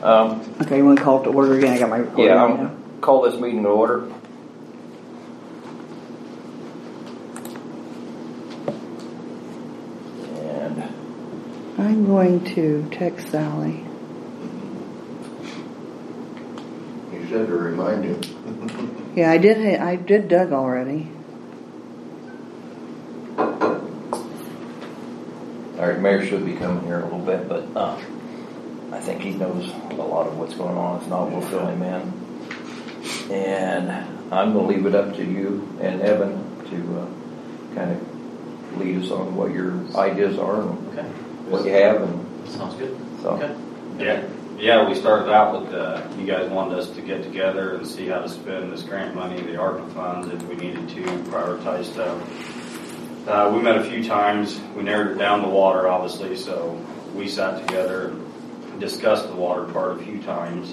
Okay, you want to call it to order again? I got my recorder Yeah, right I'll now. call this meeting to order. And I'm going to text Sally. You said to remind him. Yeah, I did Doug already. our mayor should be coming here in a little bit, but I think he knows a lot of what's going on. If not, we'll fill him in. And I'm going to leave it up to you and Evan to kind of lead us on what your ideas are and what you have. And sounds good. So. Okay. Yeah, we started out with you guys wanted us to get together and see how to spend this grant money, the ARPA funds, if we needed to prioritize stuff. We met a few times. We narrowed it down to water, obviously, so we sat together and discussed the water part a few times.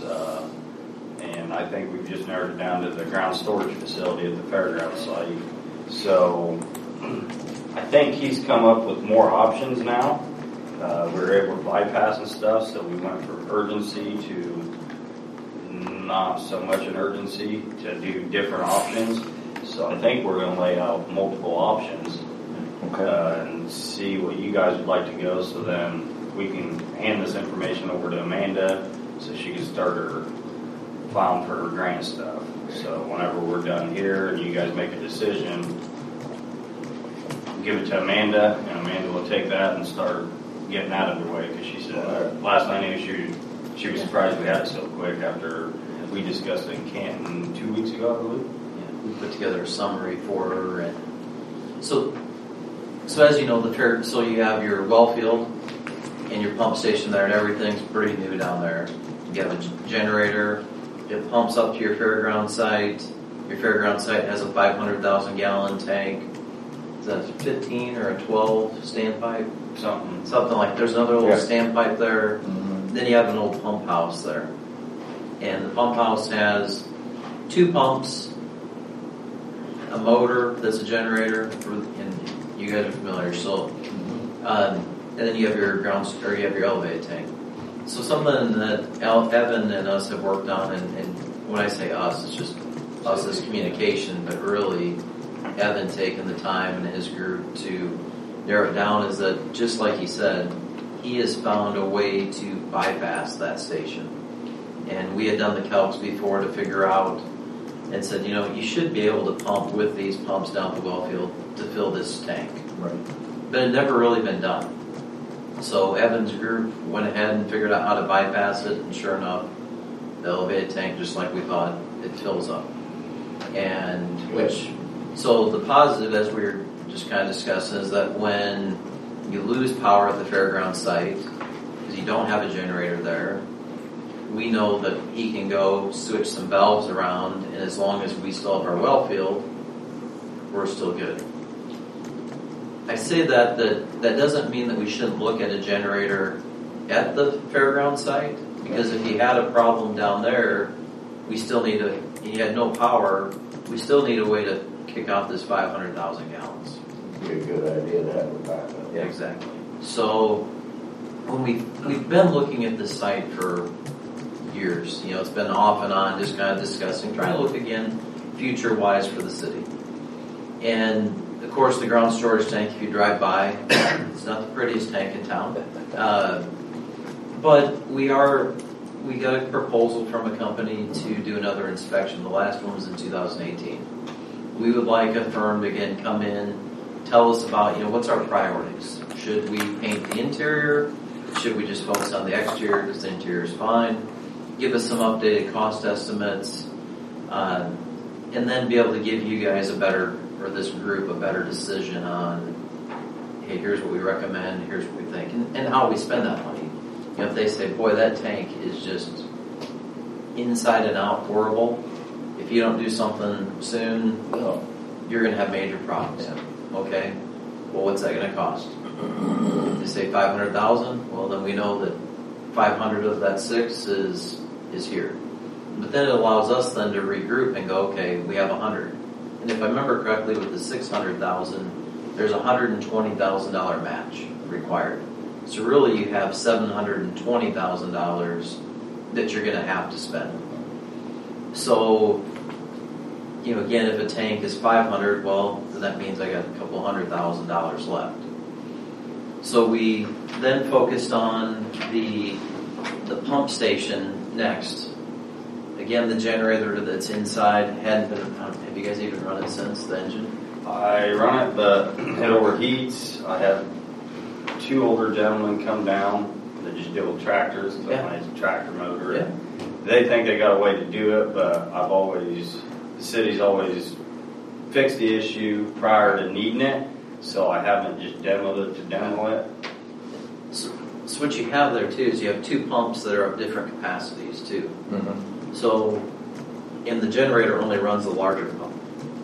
And I think we've just narrowed it down to the ground storage facility at the fairground site. So I think he's come up with more options now. We were able to bypass and stuff, so we went from urgency to not so much an urgency to do different options. So I think we're going to lay out multiple options and see what you guys would like to go, so then we can hand this information over to Amanda so she can start her filing for her grant stuff. So whenever we're done here and you guys make a decision, give it to Amanda, and Amanda will take that and start getting that underway, because she said last I knew she was surprised we had it so quick after we discussed it in Canton 2 weeks ago, I believe. Yeah, we put together a summary for her, and so as you know, so you have your well field and your pump station there, and everything's pretty new down there. You have a generator. It pumps up to your fairground site. Your fairground site has a 500,000 gallon tank. Is that a 15 or a 12 standpipe? Something like. There's another little standpipe there. Mm-hmm. Then you have an old pump house there, and the pump house has 2 pumps, a motor that's a generator, and you guys are familiar. So, and then you have your you have your elevated tank. So something that Evan and us have worked on, and when I say us, it's just us as communication, but really Evan taking the time and his group to narrow it down, is that, just like he said, he has found a way to bypass that station. And we had done the calcs before to figure out, and said, you should be able to pump with these pumps down the well field to fill this tank. Right. But it had never really been done. So Evan's group went ahead and figured out how to bypass it, and sure enough, the elevated tank, just like we thought, it fills up. And so the positive, as we were just kind of discussing, is that when you lose power at the fairground site, because you don't have a generator there, we know that he can go switch some valves around, and as long as we still have our well field, we're still good. I say that doesn't mean that we shouldn't look at a generator at the fairground site, because if he had a problem down there, he had no power, we still need a way to kick out this 500,000 gallons. Be a good idea to have a backup. Yeah, exactly. So when we've been looking at this site for years, it's been off and on, just kind of discussing, trying to look again future-wise for the city. And of course, the ground storage tank, if you drive by, it's not the prettiest tank in town. But we got a proposal from a company to do another inspection. The last one was in 2018. We would like a firm to, again, come in, tell us about, what's our priorities. Should we paint the interior? Should we just focus on the exterior because the interior is fine? Give us some updated cost estimates, and then be able to give you guys this group a better decision on, hey, here's what we recommend, here's what we think, and how we spend that money. If they say, boy, that tank is just inside and out horrible, if you don't do something soon, you're going to have major problems. Yeah. Okay, well, what's that going to cost? If they say 500,000, well, then we know that 500 of that 6 is here. But then it allows us then to regroup and go, okay, we have 100. And if I remember correctly, with the 600,000, there's a $120,000 match required. So really, you have $720,000 that you're going to have to spend. So, again, if a tank is $500, well, then that means I got a couple $100,000 left. So we then focused on the pump station next. Again, the generator that's inside hadn't been. Have you guys even run it since the engine? I run it, but it overheats. I had 2 older gentlemen come down that just deal with tractors, my tractor motor. Yeah. They think they got a way to do it, but the city's always fixed the issue prior to needing it, so I haven't just demoed it to demo it. So what you have there too is you have 2 pumps that are of different capacities too. Mm-hmm. So, and the generator only runs the larger pump.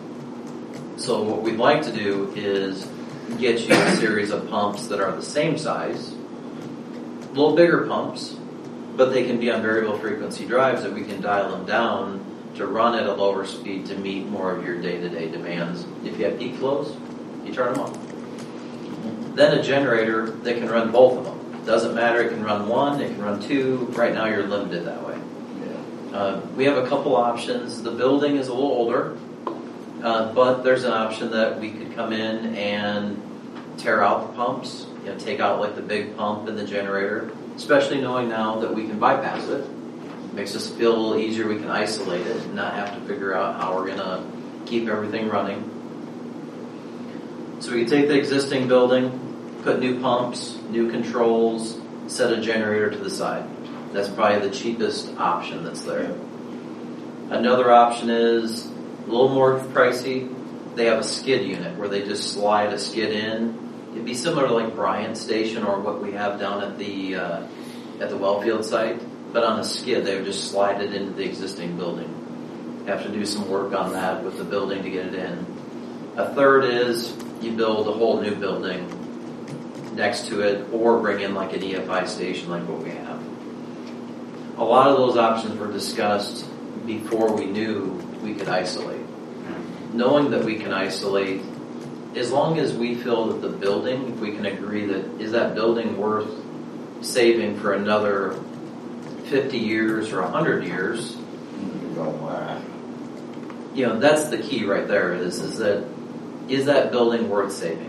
So what we'd like to do is get you a series of pumps that are the same size, a little bigger pumps, but they can be on variable frequency drives that we can dial them down to run at a lower speed to meet more of your day-to-day demands. If you have peak flows, you turn them on. Then a generator that can run both of them. Doesn't matter, it can run 1, it can run 2. Right now you're limited that way. We have a couple options. The building is a little older, but there's an option that we could come in and tear out the pumps, take out like the big pump and the generator, especially knowing now that we can bypass it. Makes us feel a little easier. We can isolate it and not have to figure out how we're going to keep everything running. So we can take the existing building, put new pumps, new controls, set a generator to the side. That's probably the cheapest option that's there. Another option is a little more pricey. They have a skid unit where they just slide a skid in. It'd be similar to like Bryant Station or what we have down at the Wellfield site, but on a skid they would just slide it into the existing building. Have to do some work on that with the building to get it in. A third is you build a whole new building next to it or bring in like an EFI station like what we have. A lot of those options were discussed before we knew we could isolate. Knowing that we can isolate, as long as we feel that the building, if we can agree that, is that building worth saving for another 50 years or 100 years? You don't last. That's the key right there is that building worth saving?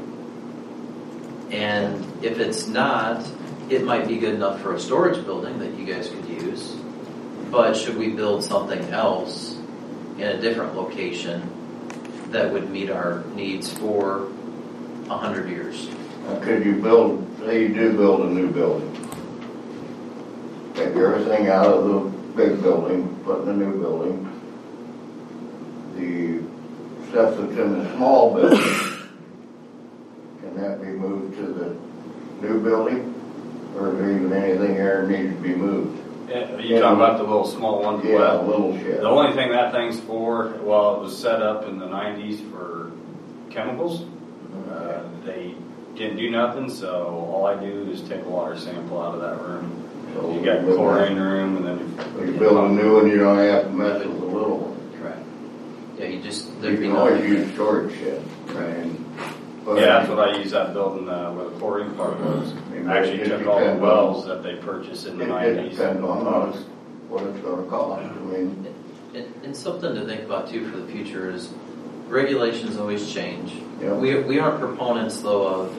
And if it's not, it might be good enough for a storage building that you guys could use, but should we build something else in a different location that would meet our needs for 100 years? Could you say you do build a new building, take everything out of the big building, put in a new building, the stuff that's in the small building, can that be moved to the new building? Or is there even anything there that needs to be moved? Yeah, are you talking about the little small one? Yeah, a little shed. The only thing that thing's for, it was set up in the 90s for chemicals. They didn't do nothing, so all I do is take a water sample out of that room. So you got chlorine room, and then you build a new one, you don't have to mess with the little one. Correct. Yeah, You can always use storage shed. Right. That's what I use that building where the chlorine part was. Actually took all the wells that they purchased in the 90s. It depends on what it's going to cost. And something to think about too for the future is regulations always change. Yep. We aren't proponents though of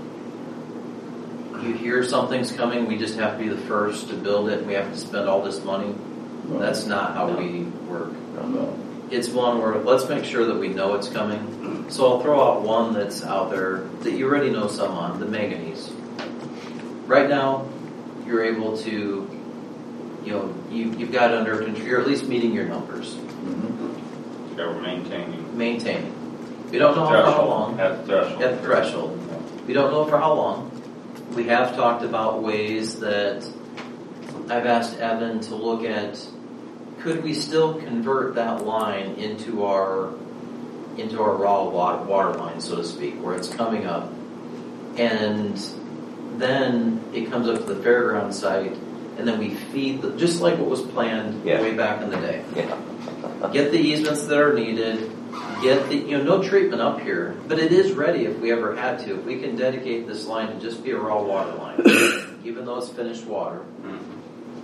you hear something's coming, we just have to be the first to build it and we have to spend all this money. No. That's not how we work. No. It's one where let's make sure that we know it's coming. So I'll throw out one that's out there that you already know some on, the manganese. Right now, you're able to, you've got it under control. You're at least meeting your numbers. Mm-hmm. Yeah, we're maintaining. We don't know for how long. At the threshold. At the threshold. We don't know for how long. We have talked about ways that I've asked Evan to look at. Could we still convert that line into our raw water line, so to speak, where it's coming up, and then it comes up to the fairground site, and then we feed just like what was planned way back in the day. Yeah. Get the easements that are needed. Get the no treatment up here, but it is ready if we ever had to. If we can dedicate this line to just be a raw water line, even though it's finished water.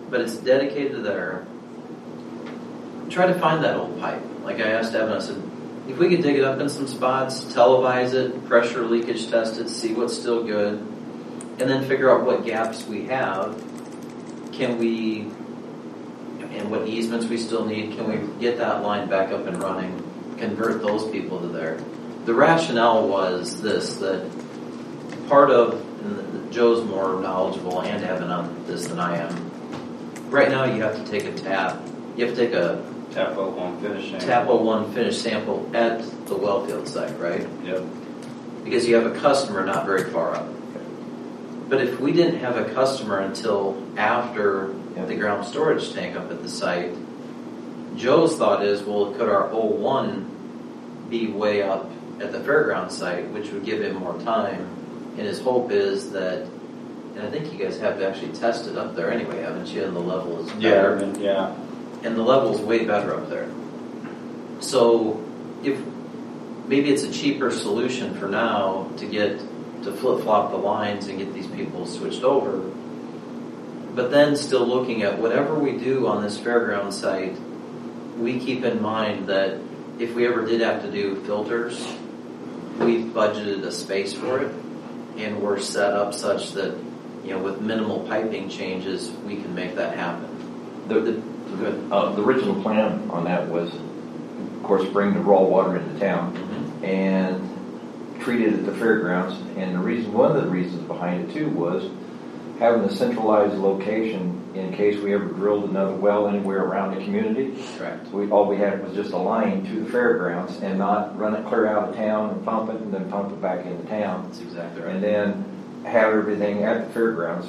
but it's dedicated there. Try to find that old pipe. Like I asked Evan, I said, if we could dig it up in some spots, televise it, pressure leakage test it, see what's still good, and then figure out what gaps we have. Can we, and what easements we still need, can we get that line back up and running, convert those people to there? The rationale was this, that part of, and Joe's more knowledgeable and Evan on this than I am. Right now you have to take a tap. You have to take a Tap 01 finish sample. Tap 01 finish sample at the wellfield site, right? Yep. Because you have a customer not very far up. But if we didn't have a customer until after the ground storage tank up at the site, Joe's thought is, well, could our 01 be way up at the fairground site, which would give him more time? And his hope is that, and I think you guys have actually tested up there anyway, haven't you? And the level is better. Yeah. And the level's way better up there. So if maybe it's a cheaper solution for now to flip-flop the lines and get these people switched over, but then still looking at whatever we do on this fairground site, we keep in mind that if we ever did have to do filters, we've budgeted a space for it, and we're set up such that, with minimal piping changes, we can make that happen. The original plan on that was, of course, bring the raw water into town and treat it at the fairgrounds. And one of the reasons behind it too was having a centralized location in case we ever drilled another well anywhere around the community. Correct. All we had was just a line to the fairgrounds and not run it clear out of town and pump it and then pump it back into town. That's exactly right. And then have everything at the fairgrounds.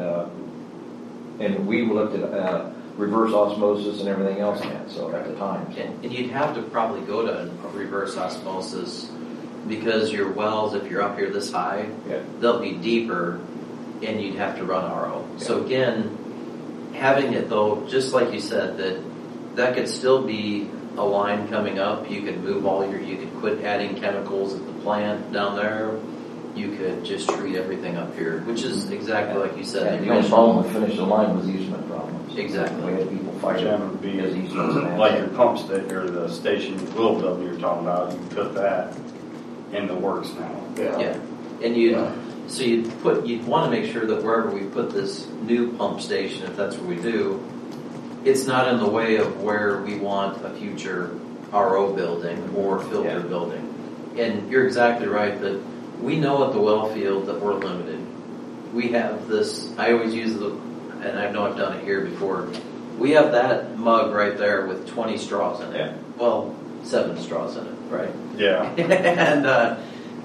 And we looked at reverse osmosis and everything else in that, so at the time. And you'd have to probably go to a reverse osmosis because your wells, if you're up here this high, they'll be deeper and you'd have to run RO. Yeah. So again, having it though, just like you said, that could still be a line coming up. You could you could quit adding chemicals at the plant down there. You could just treat everything up here, which is exactly like you said. The only problem with finishing the line was easement problems. Exactly. We had people fighting because easements and that. Like your pump station or the station will building you're talking about, you can put that in the works now. Yeah. And so you'd want to make sure that wherever we put this new pump station, if that's what we do, it's not in the way of where we want a future RO building or filter building. And you're exactly right that we know at the well field that we're limited. We have this, I always use and I know I've done it here before, we have that mug right there with 20 straws in it. Yeah. Well, 7 straws in it, right? Yeah. And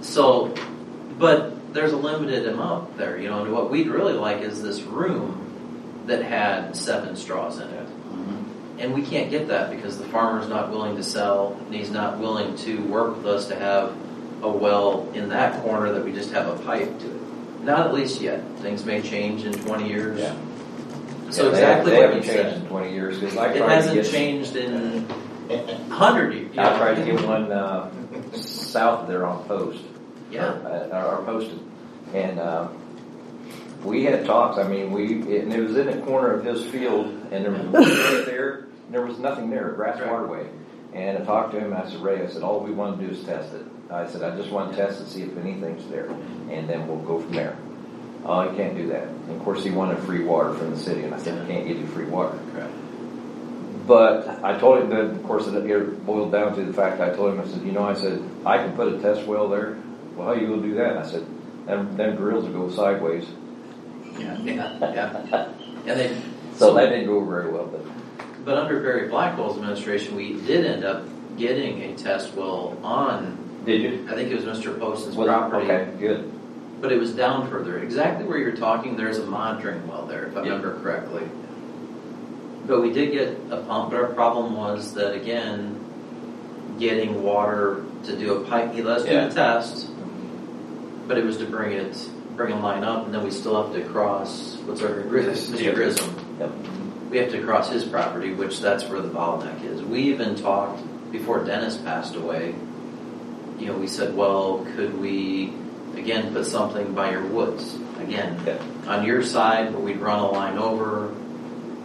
but there's a limited amount there, and what we'd really like is this room that had 7 straws in it. Mm-hmm. And we can't get that because the farmer's not willing to sell, and he's not willing to work with us to have a well in that corner that we just have a pipe to it. Not at least yet. Things may change in 20 years. Yeah. So exactly what you said. It hasn't changed in 20 years. Cause it hasn't changed in 100 years. I tried to get one south there on Post. Yeah. Or Posted. And we had talks. I mean, and it was in the corner of his field, and there was right there. And there was nothing there, grass waterway. And I talked to him, and I said, Ray, all we want to do is test it. I said, I just want to test to see if anything's there, and then we'll go from there. Oh, you can't do that. And of course, he wanted free water from the city, and I said, I can't give you free water. Right. But I told him that, of course, it boiled down to the fact I told him, I said, I can put a test well there. Well, how are you going to do that? And I said, them drills will go sideways. Yeah. And so that didn't go very well. But under Barry Blackwell's administration, we did end up getting a test well on. Did you? I think it was Mr. Poston's property. Okay, good. But it was down further. Exactly where you're talking, there's a monitoring well there, if I remember correctly. But we did get a pump, but our problem was that, again, getting water to do a pipe, he let us do the test, but it was to bring a line up, and then we still have to cross, Mr. Grissom. Yep. We have to cross his property, which that's where the bottleneck is. We even talked, before Dennis passed away, we said, well, could we, again, put something by your woods? Again, on your side, but we'd run a line over,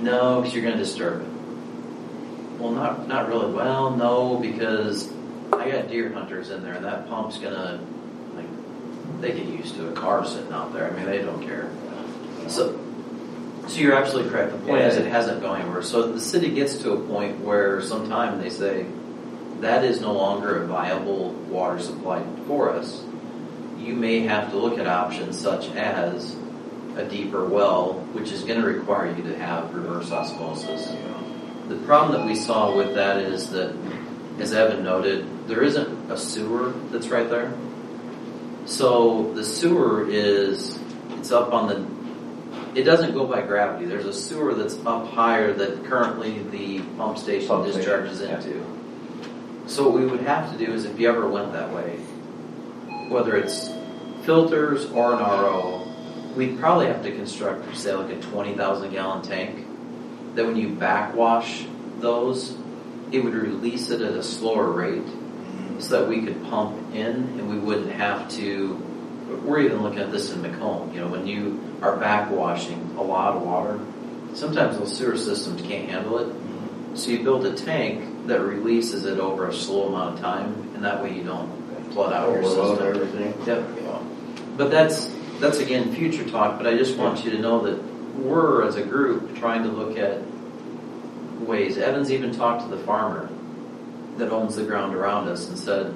No, because you're going to disturb it. Well, not really. Well, no, because I got deer hunters in there, and that pump's going to, like, they get used to a car sitting out there. I mean, they don't care. So you're absolutely correct. The point is it hasn't gone anywhere. So the city gets to a point where sometime they say, that is no longer a viable water supply for us. You may have to look at options such as a deeper well, which is going to require you to have reverse osmosis. The problem that we saw with that is that, as Evan noted, there isn't a sewer that's right there. So the sewer it's up on it doesn't go by gravity. There's a sewer that's up higher that currently the pump station discharges into. So what we would have to do is, if you ever went that way, whether it's filters or an RO, we'd probably have to construct, say, like a 20,000 gallon tank, that when you backwash those, it would release it at a slower rate so that we could pump in and we wouldn't have to. We're even looking at this in Macomb. When you are backwashing a lot of water, sometimes those sewer systems can't handle it. So you build a tank that releases it over a slow amount of time, and that way you don't flood out your system. Everything. Yep. But that's again future talk. But I just want you to know that we're, as a group, trying to look at ways. Evan's even talked to the farmer that owns the ground around us and said,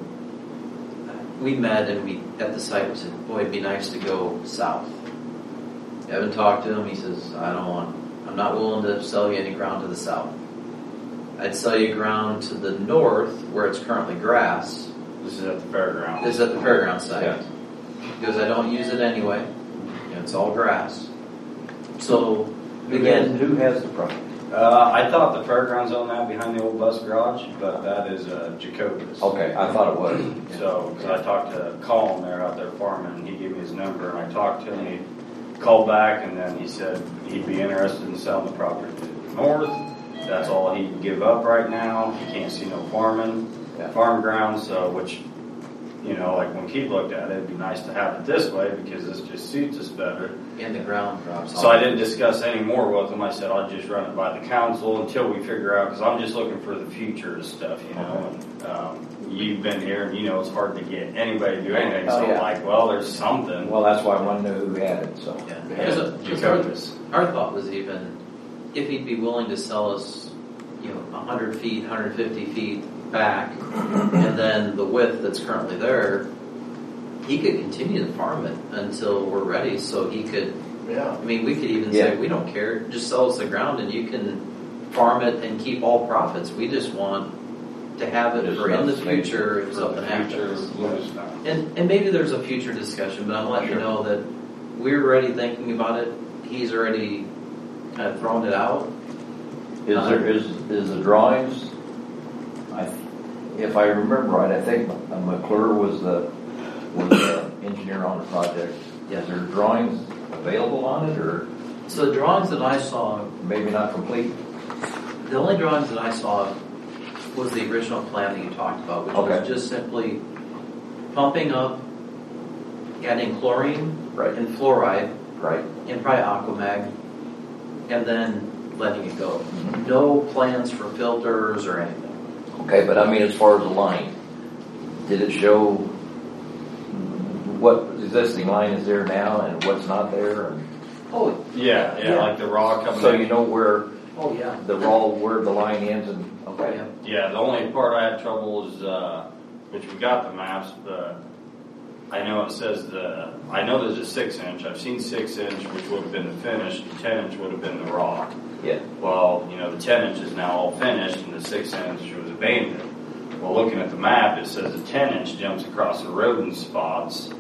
we met and we at the site, we said, boy, it'd be nice to go south. Evan talked to him. He says, I'm not willing to sell you any ground to the south. I'd sell you ground to the north where it's currently grass. This is at the fairground. This is at the fairground site. Yeah. Because I don't use it anyway. It's all grass. So, again, Who has the property? I thought the fairgrounds on that behind the old bus garage, but that is Jacobus. Okay, I thought it was. So, because I talked to Colin there out there farming, and he gave me his number, and I talked to him. He called back, and then he said he'd be interested in selling the property to the north. That's all he can give up right now. He can't see no farm ground. So, which, like when Keith looked at it, it'd be nice to have it this way because this just suits us better. and the ground drops off. So I didn't discuss any more with him. I said I'll just run it by the council until we figure out, because I'm just looking for the future stuff, And you've been here, and it's hard to get anybody to do anything. So there's something. Well, that's why I wanted to know who had it. So Because our thought was even if he'd be willing to sell us, 100 feet, 150 feet back, and then the width that's currently there, he could continue to farm it until we're ready. So he could. Yeah. I mean, we could even say we don't care. Just sell us the ground, and you can farm it and keep all profits. We just want to have it for in the future if something happens. And maybe there's a future discussion, but I'm letting you know that we're already thinking about it. He's already kind of thrown it out. Is the drawings? If I remember right, I think McClure was the engineer on the project. Yes. Is there drawings available on it, or So the drawings that I saw, maybe not complete? the only drawings that I saw was the original plan that you talked about, which was just simply pumping up, adding chlorine and fluoride, and probably Aquamag, and then letting it go. Mm-hmm. No plans for filters or anything. Okay, but I mean, as far as the line, did it show what existing line is there now and what's not there? Oh, Yeah, like the raw coming So in. you know where yeah. the raw, where the line ends, and Yeah, the only part I had trouble is, which we got the maps, but I know it says I know there's a 6-inch. I've seen 6-inch, which would have been the finished. The 10-inch would have been the raw. Yeah. Well, the 10-inch is now all finished, and the 6-inch was abandoned. Well, looking at the map, it says the 10-inch jumps across the road in spots.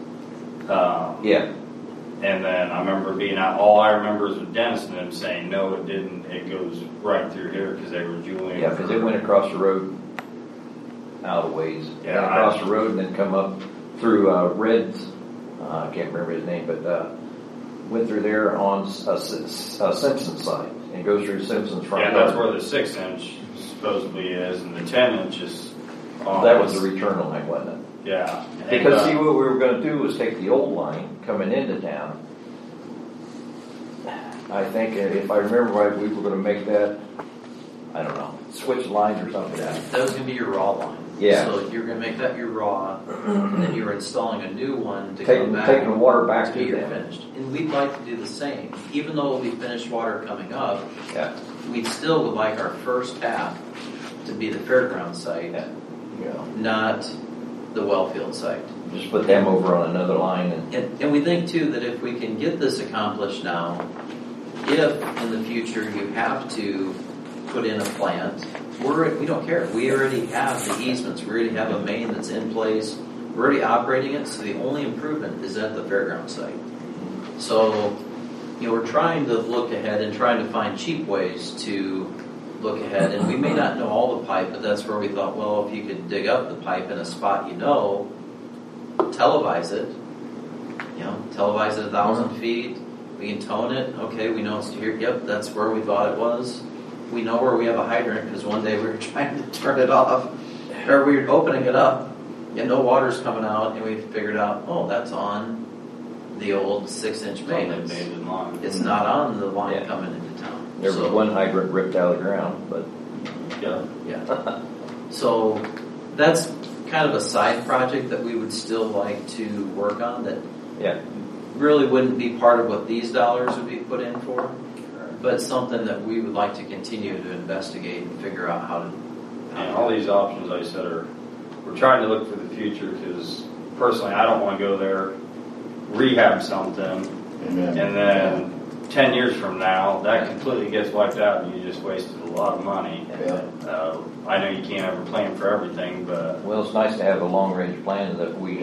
And then I remember being out, all I remember is with Dennis and them saying, no, it didn't. It goes right through here because they were Julian. Yeah, because it went across the road out a ways. Yeah, across the road and then come up through Red's, I can't remember his name, but went through there on Simpson's side and goes through Simpson's front yard. Yeah, that's where the 6-inch supposedly is, and the 10-inch is on. That was the return line, wasn't it? Yeah. Because see, what we were going to do was take the old line coming into town, I think if I remember right, we were gonna make that, I don't know, switch lines or something. That was gonna be your raw line. Yeah. So you're gonna make that your raw, and then you're installing a new one to come back. Taking the water back to to be them. finished. And we'd like to do the same. Even though it'll be finished water coming up, Yeah. we still would like our first tap to be the fairground site, Yeah. Yeah. not the wellfield site. Just put them over on another line and. And we think too that if we can get this accomplished now, if in the future you have to put in a plant, we don't care. We already have the easements. We already have a main that's in place. We're already operating it. So the only improvement is at the fairground site. So, we're trying to look ahead and trying to find cheap ways to look ahead. And we may not know all the pipe, but that's where we thought, well, if you could dig up the pipe in a spot televise it, televise it 1,000 feet. We can tone it. Okay, we know it's here. Yep, that's where we thought it was. We know where we have a hydrant because one day we were trying to turn it off, or we were opening it up, and no water's coming out, and we figured out, that's on the old 6-inch main. It's not on the line coming into town. There was one hydrant ripped out of the ground, but. Yeah. So that's kind of a side project that we would still like to work on that really wouldn't be part of what these dollars would be put in for, but something that we would like to continue to investigate and figure out how to. And all these options I said we're trying to look for the future because personally I don't want to go there, rehab something, and then 10 years from now that completely gets wiped out and you just wasted a lot of money. Yeah. I know you can't ever plan for everything, but Well, it's nice to have a long-range plan that we.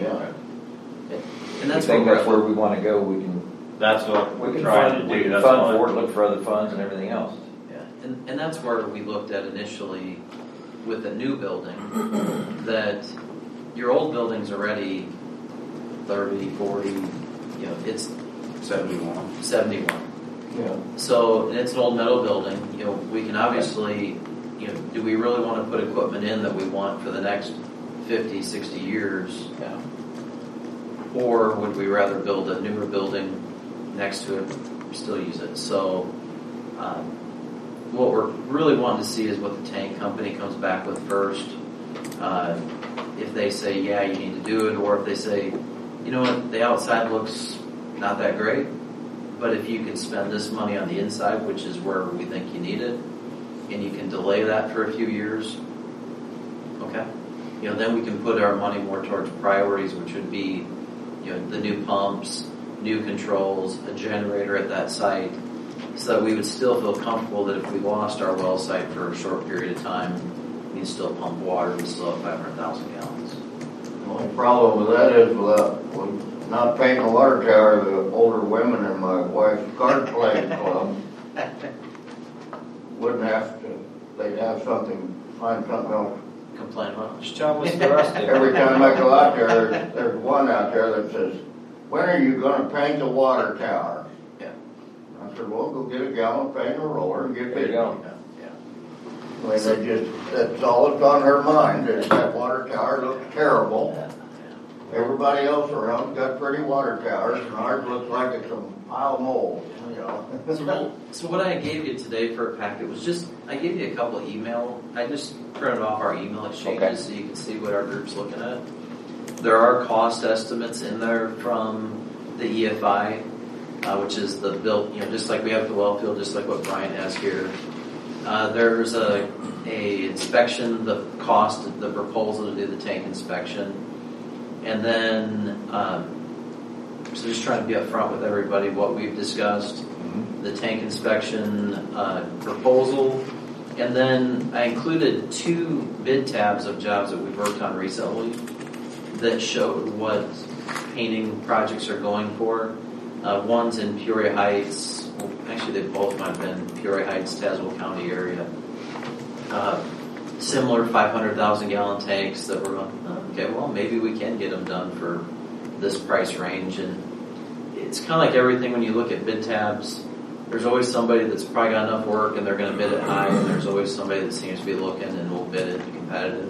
And that's where we want to go. We can. that's what We we're can trying fund, to we do. can That's fund all for it, look for other funds and everything else. Yeah, and that's where we looked at initially with the new building, that your old building's already 30, 40, it's 71. 71. Yeah. So, and it's an old metal building, we can obviously, do we really want to put equipment in that we want for the next 50, 60 years? Yeah. Or would we rather build a newer building next to it, still use it? So, what we're really wanting to see is what the tank company comes back with first. If they say, yeah, you need to do it, or if they say, you know what, the outside looks not that great, but if you can spend this money on the inside, which is where we think you need it, and you can delay that for a few years, okay? Then we can put our money more towards priorities, which would be, the new pumps, new controls, a generator at that site, so that we would still feel comfortable that if we lost our well site for a short period of time, we can still pump water, we still have 500,000 gallons. The only problem with that is with not painting the water tower, the older women in my wife's card playing club wouldn't have to, they'd have find something else. Complain about. Just tell us the rest of it. Every time I go out there, there's one out there that says, when are you going to paint the water tower? Yeah. I said, well, go get a gallon paint and a roller and get There you busy. go. I mean, that's all that's on her mind is that water tower looks terrible. Everybody else around's got pretty water towers, and ours looks like it's a pile of mold, So what I gave you today for a packet was just, I gave you a couple of I just printed off our email exchanges so you can see what our group's looking at. There are cost estimates in there from the EFI, which is the built, just like we have the well field, just like what Brian has here. There's a inspection, the cost, the proposal to do the tank inspection. And then, so just trying to be upfront with everybody what we've discussed, the tank inspection proposal, and then I included 2 bid tabs of jobs that we've worked on recently that showed what painting projects are going for. One's in Peoria Heights, well, actually they both might have been Peoria Heights, Tazewell County area. Similar 500,000 gallon tanks that we're going, okay, well, maybe we can get them done for this price range. And it's kind of like everything when you look at bid tabs, there's always somebody that's probably got enough work and they're going to bid it high, and there's always somebody that seems to be looking and will bid it competitive.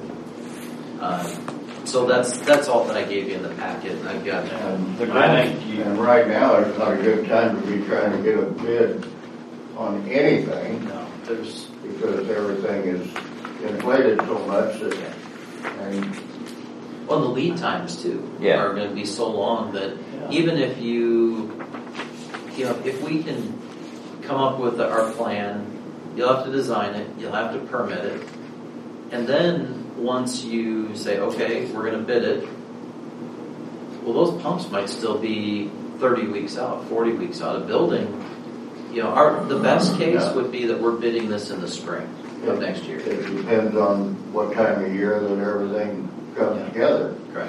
So that's all that I gave you in the packet. I've got And right now, it's not a good time to be trying to get a bid on anything No, there's, because everything is inflated so much that, and well, the lead times too Yeah. are going to be so long that Yeah. even if you know, if we can come up with our plan, you'll have to design it, you'll have to permit it, and then once you say, okay, we're going to bid it, well, those pumps might still be 30 weeks out, 40 weeks out of building. You know, the best case Yeah. would be that we're bidding this in the spring of next year. it depends on what time of year that everything comes Yeah. together. Correct.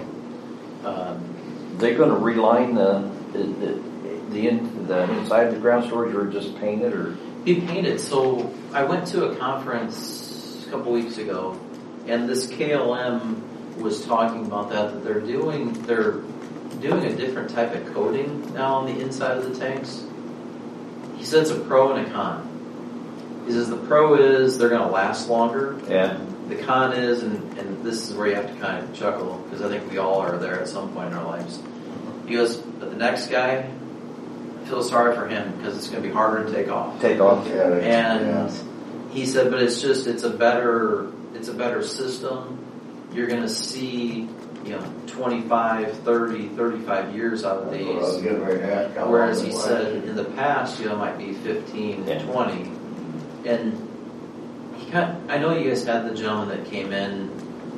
They're going to reline the inside of the ground storage, or just paint it, or Be painted. So I went to a conference a couple weeks ago, and this KLM was talking about that they're doing a different type of coating now on the inside of the tanks. He said it's a pro and a con. He says the pro is they're going to last longer. yeah. The con is, and this is where you have to kind of chuckle, because I think we all are there at some point in our lives. He goes, but the next guy, I feel sorry for him because it's going to be harder to take off. Take off. Yeah, And he said, but it's a better system. You're going to see, 25, 30, 35 years out of That's what I was these. getting ready to ask. How Whereas long he it said lasted. in the past, it might be 15, Yeah. 20. And I know you guys had the gentleman that came in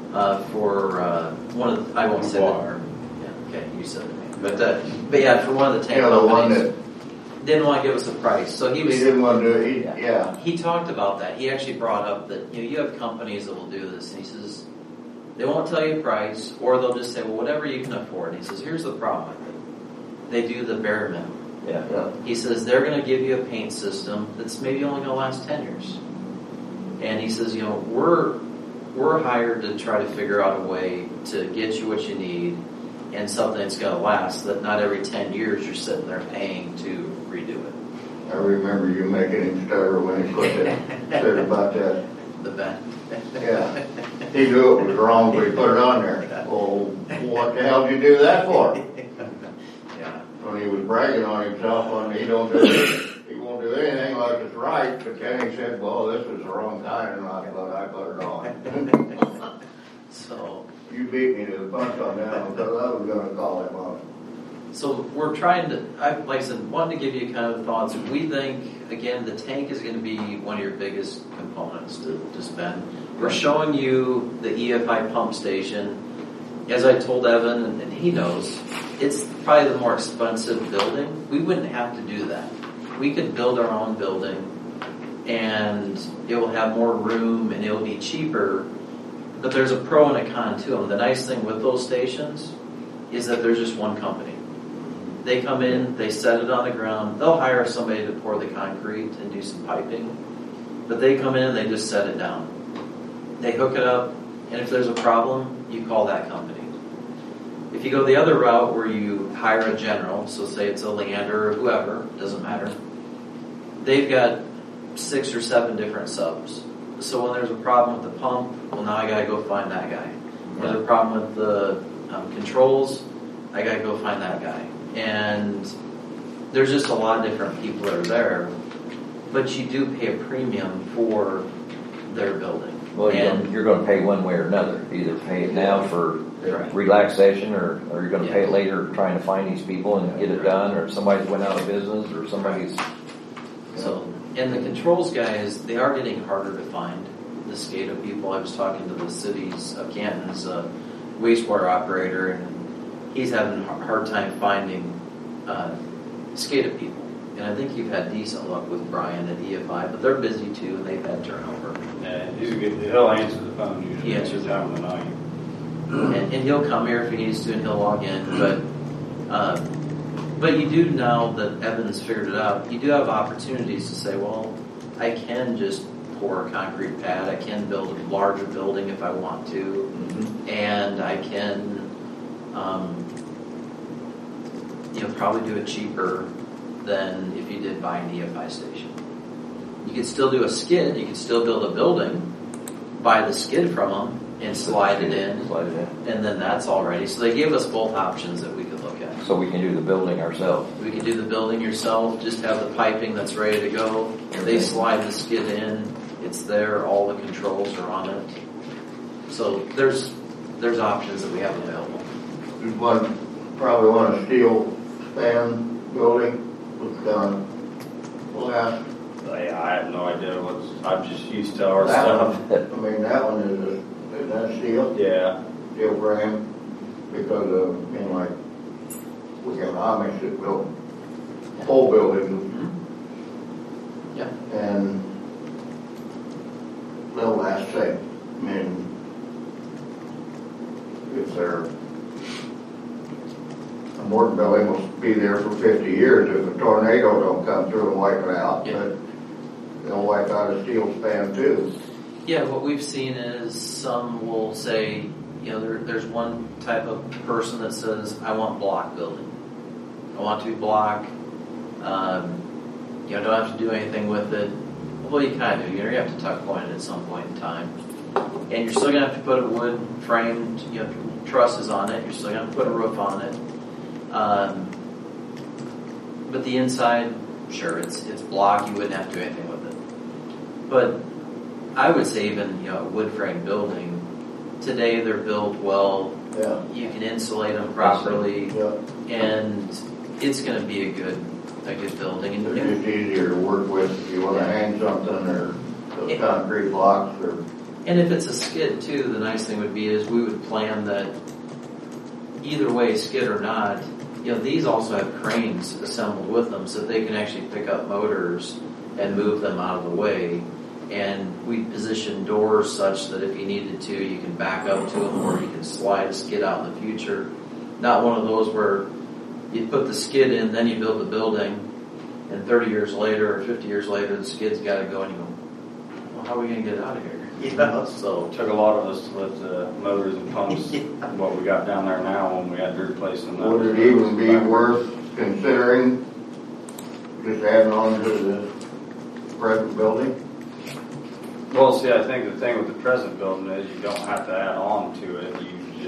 for one of the, I won't say McGuire. that. Yeah, okay, you said it. But yeah, for one of the tank The one companies, that didn't want to give us a price. So he he was. didn't want to do it, yeah. He talked about that. He actually brought up that you have companies that will do this, and he says they won't tell you a price, or they'll just say, well, whatever you can afford. And he says, here's the problem with it: they do the bare minimum. Yeah. He says they're going to give you a paint system that's maybe only going to last 10 years. And he says, we're hired to try to figure out a way to get you what you need and something that's going to last. That not every 10 years you're sitting there paying to redo it. I remember you making him stutter when he put that, said about that. The best. Yeah. He knew it was wrong, but he put it on there. Well, what the hell did you do that for? Yeah. When he was bragging on himself on he won't do anything like it's right, but then he said, well, this is the wrong kind, and I put it on. So You beat me to the punch on that one, because I was gonna call him up. So we're trying to, like I said, wanted to give you kind of thoughts. We think, again, the tank is going to be one of your biggest components to spend. We're showing you the EFI pump station. As I told Evan, and he knows, it's probably the more expensive building. We wouldn't have to do that. We could build our own building, and it will have more room, and it will be cheaper. But there's a pro and a con to them. The nice thing with those stations is that there's just one company. They come in, they set it on the ground. They'll hire somebody to pour the concrete and do some piping. But they come in and they just set it down. They hook it up, and if there's a problem, you call that company. If you go the other route where you hire a general, so say it's a Leander or whoever, doesn't matter, they've got 6 or 7 different subs. So when there's a problem with the pump, well, now I got to go find that guy. When there's a problem with the controls, I got to go find that guy. And there's just a lot of different people that are there, but you do pay a premium for their building. Well, you're going to pay one way or another. Either pay it now for Right. relaxation, or you're going to pay it Yeah. later trying to find these people and get it done, or somebody's went out of business, or somebody's... So, and the controls guys, they are getting harder to find, the SCADA people. I was talking to the cities of Canton's wastewater operator, and he's having a hard time finding SCADA people. And I think you've had decent luck with Brian at EFI, but they're busy too, and they've had turnover. Yeah, he's good. He'll answer the phone usually. He answers the time of the night. And he'll come here if he needs to, and he'll log in. But you do, now that Evan's figured it out, you do have opportunities to say, well, I can just pour a concrete pad. I can build a larger building if I want to, and I can, probably do it cheaper than if you did buy an EFI station. You could still do a skid. You could still build a building, buy the skid from them, and slide it in. Slide it in. And then that's all ready. So they gave us both options that we could look at. So we can do the building ourselves. We can do the building yourself, just have the piping that's ready to go. They slide the skid in, it's there, all the controls are on it. So there's options that we have available. There's probably one a steel span building with glass. Yeah, I have no idea I'm just used to our That stuff. one, I mean, that one is that steel? Yeah. Steel frame, because of, like, we have Amish that built whole buildings. Yeah. And they'll last same. I mean, if they're, a Morton building will be there for 50 years if a tornado don't come through and wipe it out. Yeah. But they'll wipe out a steel span too. Yeah, what we've seen is some will say, there's one type of person that says, I want block building. I want to be block. Don't have to do anything with it. Well, you kind of do. You have to tuck point it at some point in time. And you're still going to have to put a wood framed, trusses on it. You're still going to put a roof on it. But the inside, sure, it's block. You wouldn't have to do anything with it. But I would say even, a wood frame building, today they're built well. Yeah. You can insulate them properly. Yeah. And it's going to be a good building. They're just easier to work with if you want to hang something or those concrete blocks or. And if it's a skid too, the nice thing would be is we would plan that either way, skid or not, these also have cranes assembled with them so that they can actually pick up motors and move them out of the way. And we position doors such that if you needed to, you can back up to them or you can slide a skid out in the future. Not one of those where you put the skid in, then you build the building, and 30 years later or 50 years later, the skid's got to go, and you go, well, how are we going to get it out of here? So It took a lot of us to lift the motors and pumps, what we got down there now when we had to replace them. Would it even be worth considering just adding on to the present building? Well, see, I think the thing with the present building is you don't have to add on to it.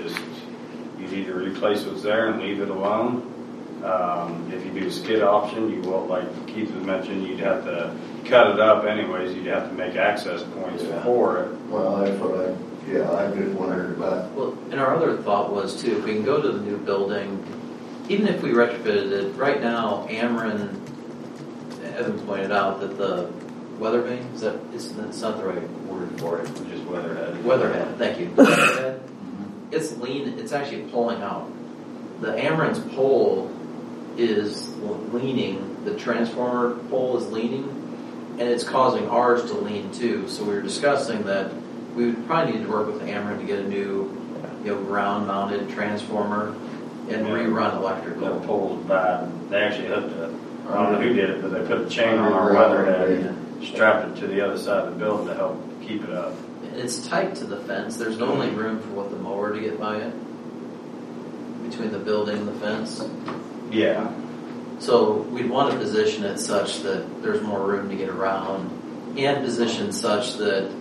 You either replace what's there and leave it alone. If you do a skid option, you will, like Keith was mentioned, you'd have to cut it up anyways. You'd have to make access points for it. Well, that's what I just wondered about. Well, and our other thought was too, if we can go to the new building, even if we retrofitted it, right now, Ameren, Evan pointed out that the weather vane, it's not the right word for it. Just weatherhead. Weatherhead, thank you. Weatherhead, it's actually pulling out. The Ameren's pole is leaning, the transformer pole is leaning, and it's causing ours to lean too. So we were discussing that we would probably need to work with Ameren to get a new, ground-mounted transformer and rerun electrical. That pole's bad. They actually hooked it. I don't know who did it, but they put a chain on our weatherhead and strapped it to the other side of the building to help keep it up. It's tight to the fence. There's only room for the mower to get by it between the building and the fence. Yeah. So we'd want to position it such that there's more room to get around, and position such that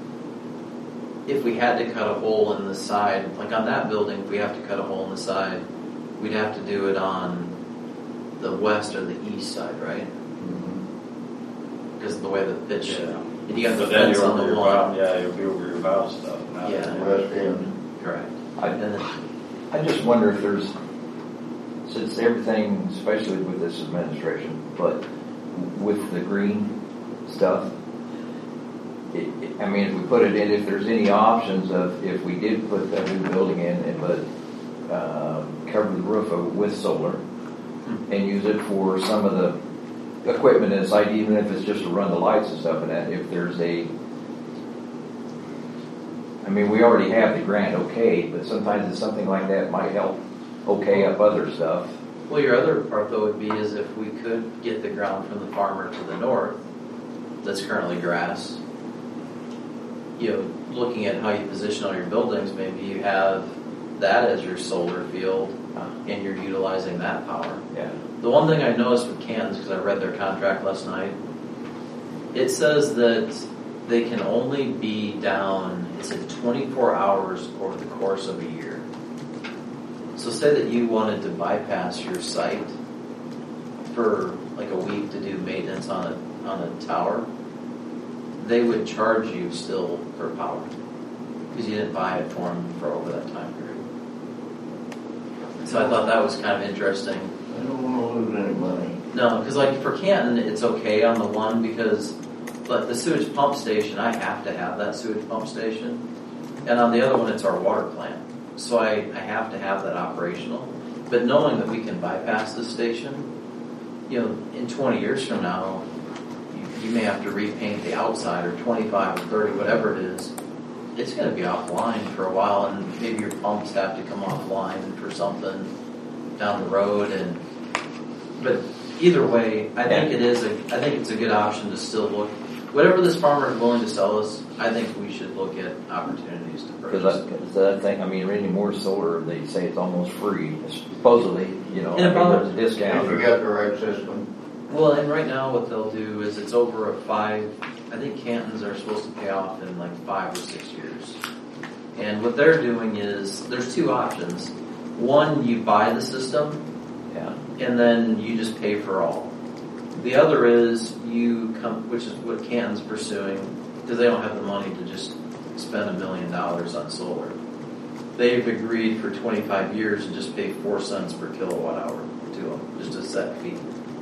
if we had to cut a hole in the side, like on that building, if we have to cut a hole in the side, we'd have to do it on the west or the east side, right? Because of the way the pitch. Yeah. And you got the But then fence you're on over the your wall. valve. Yeah, you'll be over your valve stuff. Yeah. West end. Correct. And then I just wonder if there's, since everything, especially with this administration, but with the green stuff, I mean, if we put it in, if there's any options of, if we did put that new building in and cover the roof with solar and use it for some of the equipment inside, even if it's just to run the lights and stuff, and that, if there's I mean, we already have the grant but sometimes it's something like that might help up other stuff. Well, your other part though would be is if we could get the ground from the farmer to the north that's currently grass, looking at how you position all your buildings, maybe you have that as your solar field and you're utilizing that power. Yeah. The one thing I noticed with Cans, because I read their contract last night, it says that they can only be down, it's at 24 hours over the course of a year. So say that you wanted to bypass your site for like a week to do maintenance on a tower, they would charge you still for power because you didn't buy it for them for over that time period. So I thought that was kind of interesting. I don't want to lose any money. No, because like for Canton, it's okay on the one because but the sewage pump station, I have to have that sewage pump station. And on the other one, it's our water plant. So I have to have that operational. But knowing that we can bypass this station, in 20 years from now, you may have to repaint the outside or 25 or 30, whatever it is. It's going to be offline for a while, and maybe your pumps have to come offline for something down the road. But either way, I think it's a good option to still look. Whatever this farmer is willing to sell us, I think we should look at opportunities to purchase. Because that thing, Randy Moore's solar, they say it's almost free. Supposedly, there's a discount. If you got the right system. Well, and right now what they'll do is it's over a 5, I think Cantons are supposed to pay off in like 5 or 6 years. And what they're doing is, there's 2 options. One, you buy the system, and then you just pay for all. The other is which is what Canton's pursuing, because they don't have the money to just spend $1 million on solar. They've agreed for 25 years to just pay 4 cents per kilowatt hour to them, just a set fee.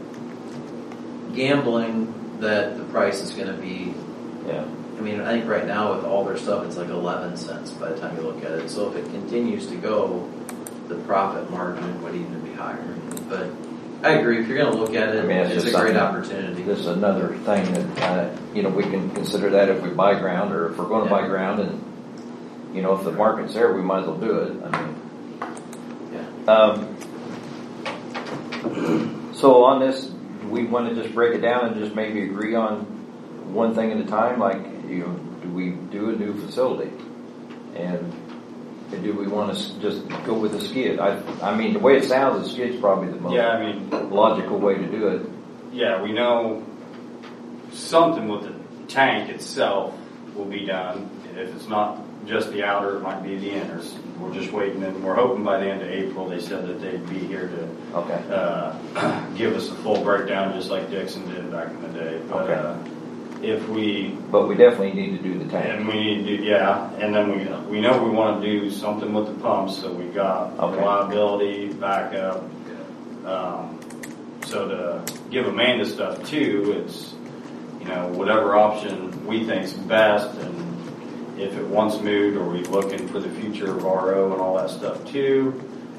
Gambling that the price is going to be, I think right now with all their stuff, it's like 11 cents by the time you look at it. So if it continues to go, the profit margin would even be higher. But I agree. If you're going to look at it, it's a great opportunity. This is another thing that we can consider that if we buy ground, or if we're going to buy ground, and if the market's there, we might as well do it. So on this, we want to just break it down and just maybe agree on one thing at a time. Like, do we do a new facility, and do we want to just go with the skid? The way it sounds, the skid's probably the most logical way to do it. Yeah, we know something with the tank itself will be done. If it's not just the outer, it might be the inners. We're just waiting, and we're hoping by the end of April. They said that they'd be here to give us a full breakdown, just like Dixon did back in the day. But But we definitely need to do the tank. And we need to do, and then we know we want to do something with the pumps, so we got reliability, backup. So to give Amanda stuff too, it's, whatever option we think's best, and if it wants moved, or we looking for the future of RO and all that stuff too.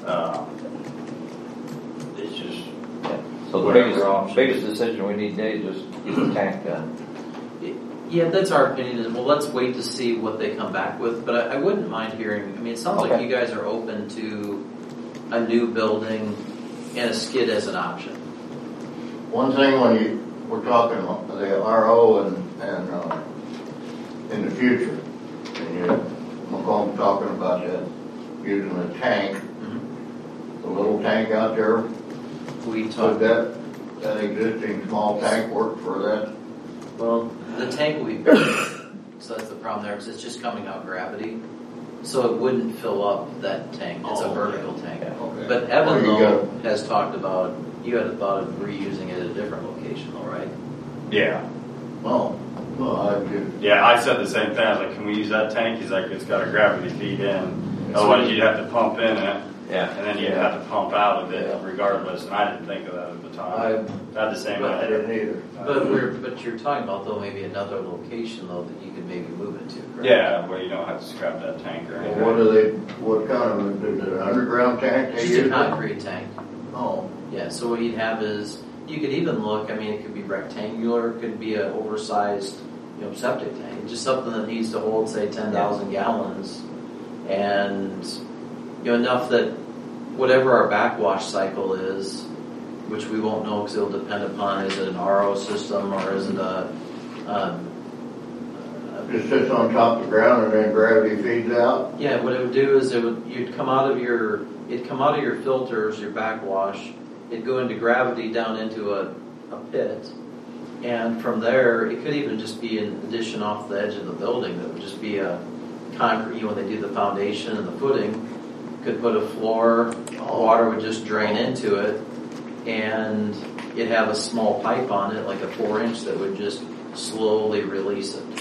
It's just so the biggest decision we need today is just get the tank done. Yeah, that's our opinion. Well, let's wait to see what they come back with. But I wouldn't mind hearing. It sounds like you guys are open to a new building and a skid as an option. One thing when we're talking about the RO and in the future, and McComb talking about that, using a tank, the little tank out there. We talked that existing small tank work for that. Well, the tank will be bigger, so that's the problem there, because it's just coming out gravity, so it wouldn't fill up that tank. It's a vertical tank. Okay. But Evan, though, has talked about, you had a thought of reusing it at a different location, though, right? Yeah. Well, I do. Yeah, I said the same thing. I was like, can we use that tank? He's like, it's got a gravity feed in. Otherwise, you'd have to pump in it. Yeah. And then you'd have to pump out of it regardless. And I didn't think of that at the time. I had the same I idea. didn't either. But you're talking about, though, maybe another location, though, that you could maybe move it to, correct? Yeah, where you don't have to scrap that tank or anything. What kind of, is it an underground tank they Just use? a concrete tank. Oh. Yeah, so what you'd have is, you could even look, it could be rectangular, it could be an oversized, septic tank. Just something that needs to hold, say, 10,000 gallons. And, enough that whatever our backwash cycle is, which we won't know because it'll depend upon, is it an RO system or is it Just sits on top of the ground and then gravity feeds out? Yeah, what it would do is it'd come out of your filters, your backwash, it'd go into gravity down into a pit, and from there it could even just be an addition off the edge of the building that would just be a concrete, when they do the foundation and the footing, could put a floor, water would just drain into it, and it'd have a small pipe on it, like a 4-inch, that would just slowly release it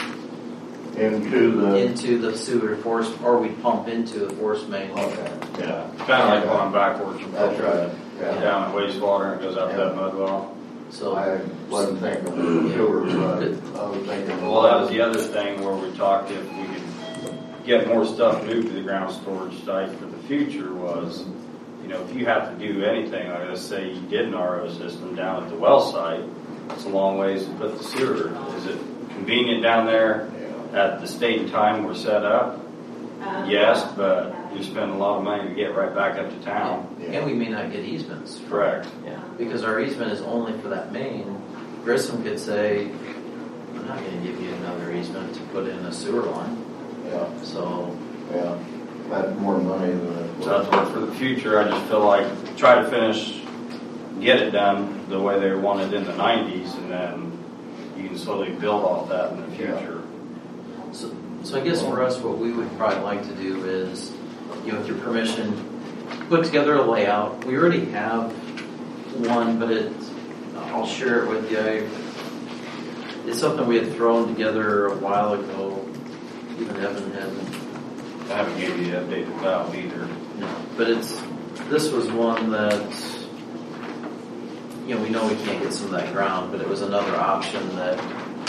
into the sewer force, or we'd pump into the force main. Okay. Yeah, kind of like going backwards. That's right. Yeah. Down at wastewater and it goes up that mud well. So I wasn't thinking of the sewer, but I was thinking. Well, that was the other thing where we talked if we could get more stuff moved to the ground storage site for the future was, you know, if you have to do anything, like let's say you did an RO system down at the well site, it's a long ways to put the sewer. Is it convenient down there at the state and time we're set up? Yes, but you spend a lot of money to get right back up to town. and we may not get easements. Correct. Yeah, because our easement is only for that main. Grissom could say, I'm not going to give you another easement to put in a sewer line. Yeah, So, yeah, that's more money than it. So that's what for the future, I just feel like try to get it done the way they wanted in the 90s, and then you can slowly build off that in the future. so I guess for us, what we would probably like to do is, you know, with your permission, put together a layout. We already have one, but I'll share it with you. It's something we had thrown together a while ago. Even Evan hasn't. I haven't given you the updated valve either. No, but this was one that, you know, we know we can't get some of that ground, but it was another option that,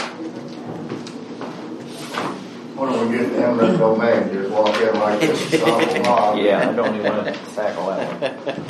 Why don't we just eminent domain, just walk in like this and stop them off? Yeah, I don't even want to tackle that one.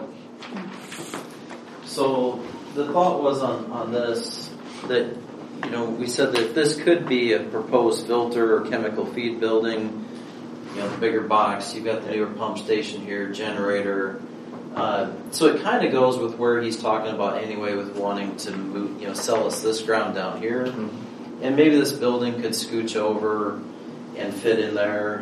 so the thought was on this, that, you know, we said that this could be a proposed filter or chemical feed building, you know, the bigger box, you've got the newer pump station here, generator. So it kind of goes with where he's talking about anyway, with wanting to move, you know, sell us this ground down here. Mm-hmm. And maybe this building could scooch over and fit in there.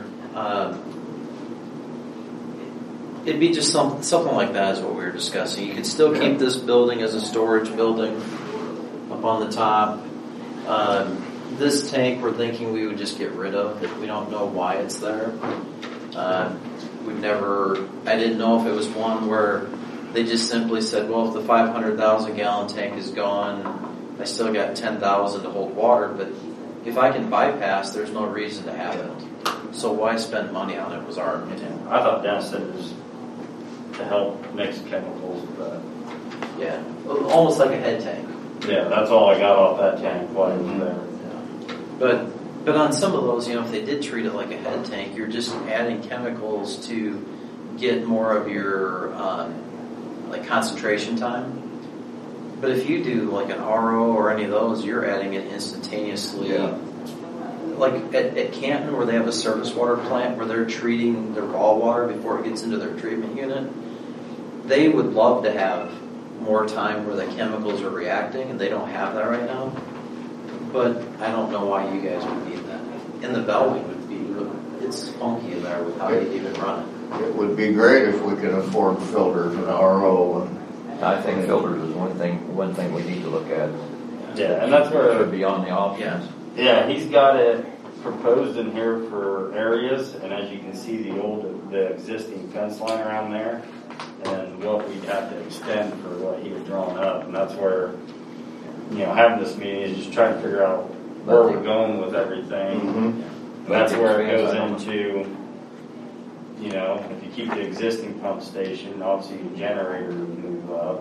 It'd be just something like that is what we were discussing. You could still keep this building as a storage building up on the top. This tank we're thinking we would just get rid of. We don't know why it's there. I didn't know if it was one where they just simply said, well, if the 500,000 gallon tank is gone, I still got 10,000 to hold water, but if I can bypass, there's no reason to have it. So why spend money on it was our opinion. I thought Dennis said it was to help mix chemicals, but Yeah, almost like a head tank. yeah, that's all I got off that tank while it was there. But on some of those, you know, if they did treat it like a head tank, you're just adding chemicals to get more of your like concentration time. But if you do like an RO or any of those, you're adding it instantaneously. Yeah. Like at Canton, where they have a surface water plant where they're treating their raw water before it gets into their treatment unit, they would love to have more time where the chemicals are reacting, and they don't have that right now. But I don't know why you guys would need that. And the valving would be, it's funky in there with how you even run it. It would be great if we could afford filters and RO and. I think filters is one thing we need to look at. Yeah, and that's where Should be on the options. Yeah, he's got it proposed in here for areas, and as you can see, the existing fence line around there, and what we'd have to extend for what he was drawing up, and that's where, you know, having this meeting is just trying to figure out where we're going with everything. Mm-hmm. And that's where it goes into, you know, if you keep the existing pump station, obviously the generator would move up,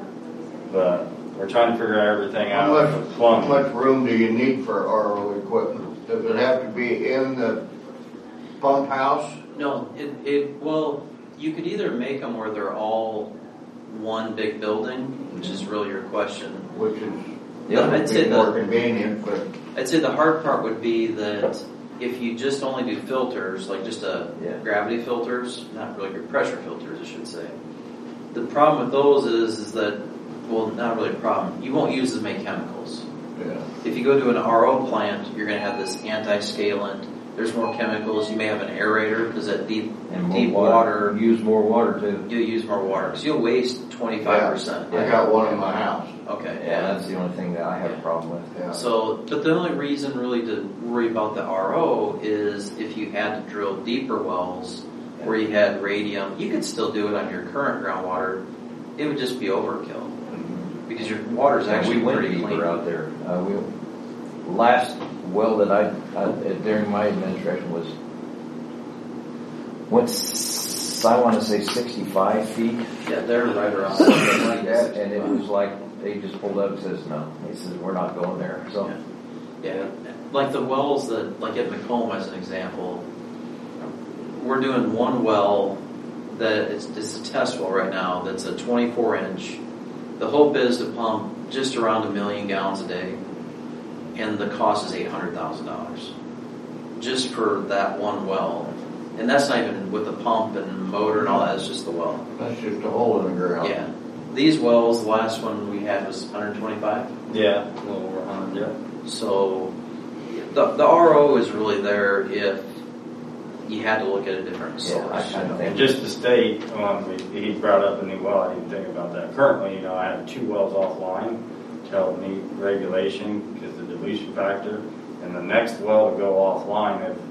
but we're trying to figure everything out. How much room do you need for RO equipment? Does it have to be in the pump house? No, well, you could either make them where they're all one big building, which is really your question. Which is I'd say more convenient, but I'd say the hard part would be that if you just only do filters, like just gravity filters, not really your pressure filters, I should say. The problem with those is that, well, not really a problem. You won't use as many chemicals. yeah. If you go to an RO plant, you're going to have this anti-scalant. There's more chemicals. You may have an aerator because at deep water, Use more water too. you'll use more water because you'll waste 25%. I got one in my house. Okay. Yeah, that's the only thing that I have a problem with. Yeah. So, but the only reason really to worry about the RO is if you had to drill deeper wells, where you had radium. You could still do it on your current groundwater. It would just be overkill because your water's actually we went pretty deeper clean. out there. Last well that I during my administration was I want to say 65 feet. Yeah, they're right around Something like that, and it was like they just pulled up and says no. He says we're not going there. So Yeah, like the wells that, like at Macomb as an example, we're doing one well that it's a test well right now that's a 24-inch. The hope is to pump just around 1 million gallons a day, and the cost is $800,000 just for that one well. And that's not even with the pump and motor and all that, it's just the well. That's just a hole in the ground. Yeah. These wells, the last one we had was 125. Yeah, a little over 100, yeah. So the RO is really there if you had to look at a different source. And just to state, he brought up a new well, I didn't think about that. Currently, I have 2 wells offline to help meet regulation because of the dilution factor. And the next well to go offline, if,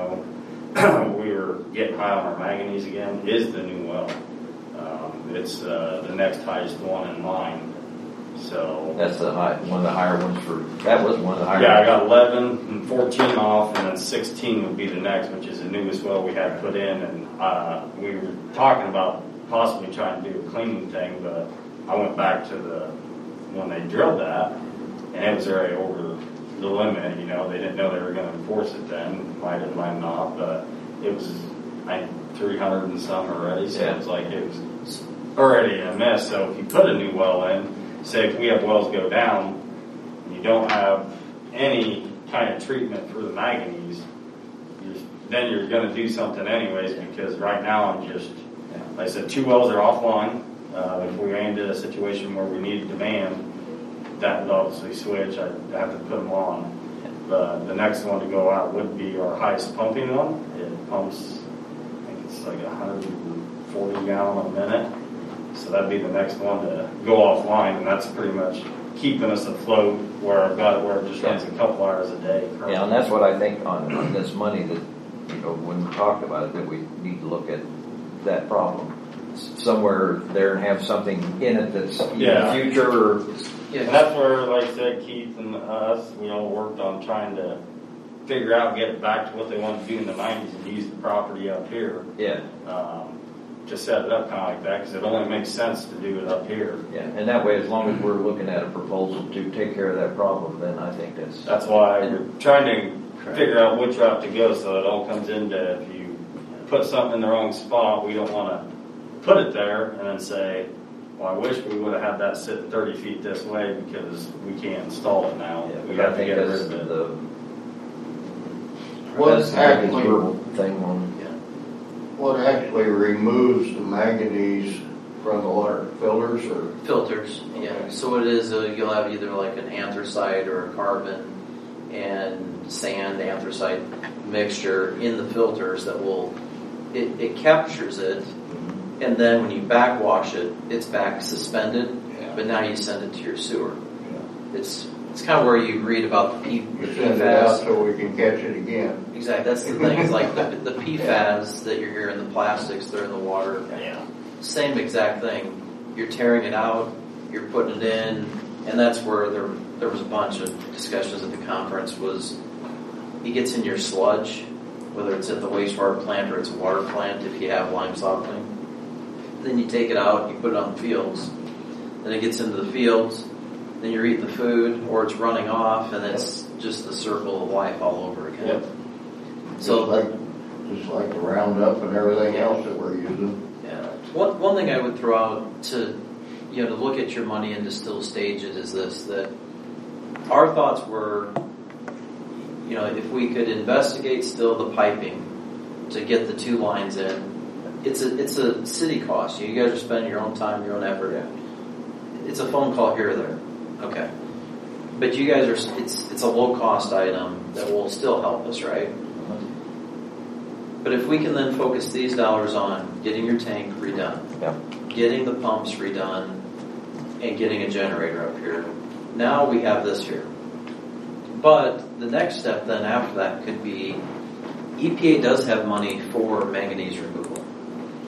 we were getting high on our manganese again, is the new well. It's the next highest one in line. So that's one of the higher ones that was one of the higher. Yeah, I got 11 and 14 off, and then 16 would be the next, which is the newest well we had put in. And we were talking about possibly trying to do a cleaning thing, but I went back to when they drilled that, and it was already over the limit. They didn't know they were going to enforce it then. Might have, might not, but it was 300 and some already. So it was like it was already a mess. So if you put a new well in, say if we have wells go down, and you don't have any kind of treatment for the manganese, then you're going to do something anyways, because right now I'm just, like I said, 2 wells are offline. If we ran into a situation where we needed demand, that would obviously switch. I'd have to put them on. But the next one to go out would be our highest pumping one. It pumps, I think it's like 140 gallon a minute. So that'd be the next one to go offline, and that's pretty much keeping us afloat where I've got it where it just runs a couple hours a day. Yeah, and that's what I think on this money that, when we talked about it, that we need to look at that problem somewhere there and have something in it that's in the future. Or, and that's where, like I said, Keith and us, we all worked on trying to figure out, get it back to what they wanted to do in the 90s and use the property up here. Yeah. To set it up kind of like that, because it only makes sense to do it up here. Yeah, and that way, as long as we're looking at a proposal to take care of that problem, then I think that's why we're trying to figure out which route to go, so it all comes into, if you put something in the wrong spot, we don't want to put it there and then say, well, I wish we would have had that sit 30 feet this way because we can't install it now. Yeah, we have to get rid of it. What's actually thing on? What actually removes the manganese from the water? Filters or filters? Yeah. So what it is, you'll have either like an anthracite or a carbon and sand anthracite mixture in the filters that will it captures it, and then when you backwash it, it's back suspended. Yeah. But now you send it to your sewer. Yeah. It's kind of where you read about the PFAS. Send it out so we can catch it again. Exactly. That's the thing. It's like the PFAS that you're hearing, the plastics that are in the water. Yeah. Same exact thing. You're tearing it out. You're putting it in, and that's where there was a bunch of discussions at the conference. Was it gets in your sludge, whether it's at the wastewater plant or it's a water plant. If you have lime softening, then you take it out. You put it on the fields. Then it gets into the fields. Then you're eating the food, or it's running off, and it's just the circle of life all over again. Yep. So just like the Roundup and everything else that we're using. Yeah. One thing I would throw out to look at your money and distill stages is this: that our thoughts were, if we could investigate still the piping to get the 2 lines in, it's a city cost. You guys are spending your own time, your own effort. Yeah. It's a phone call here or there. Okay. But you guys are, it's a low cost item that will still help us, right? But if we can then focus these dollars on getting your tank redone, getting the pumps redone, and getting a generator up here, now we have this here. But the next step then after that could be, EPA does have money for manganese removal.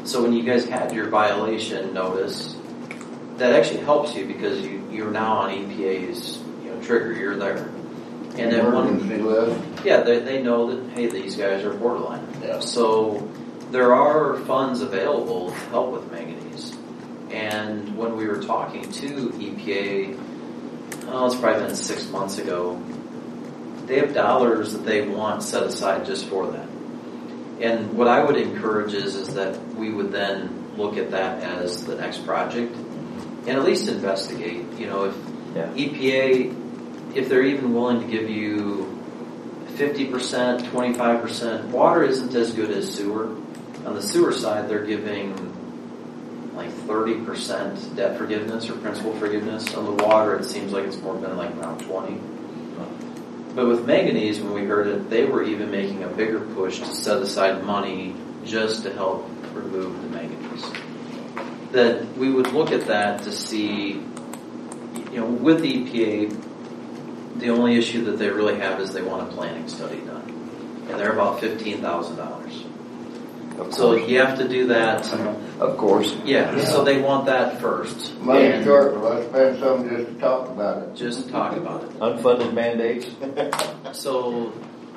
So when you guys had your violation notice, that actually helps you because you're now on EPA's trigger. You're there, and then Emergency list. yeah, they know that hey, these guys are borderline. Yeah. So there are funds available to help with manganese. And when we were talking to EPA, it's probably been 6 months ago, they have dollars that they want set aside just for that. And what I would encourage is that we would then look at that as the next project and at least investigate. If EPA, if they're even willing to give you 50%, 25%, water isn't as good as sewer. On the sewer side, they're giving like 30% debt forgiveness or principal forgiveness. On the water, it seems like it's more been like around 20. But with manganese, when we heard it, they were even making a bigger push to set aside money just to help remove the manganese. That we would look at that to see, with the EPA, the only issue that they really have is they want a planning study done. And they're about $15,000. So you have to do that. Of course. Yeah, so they want that first. Money's short, but let's spend some just to talk about it. Just talk about it. Unfunded mandates. So,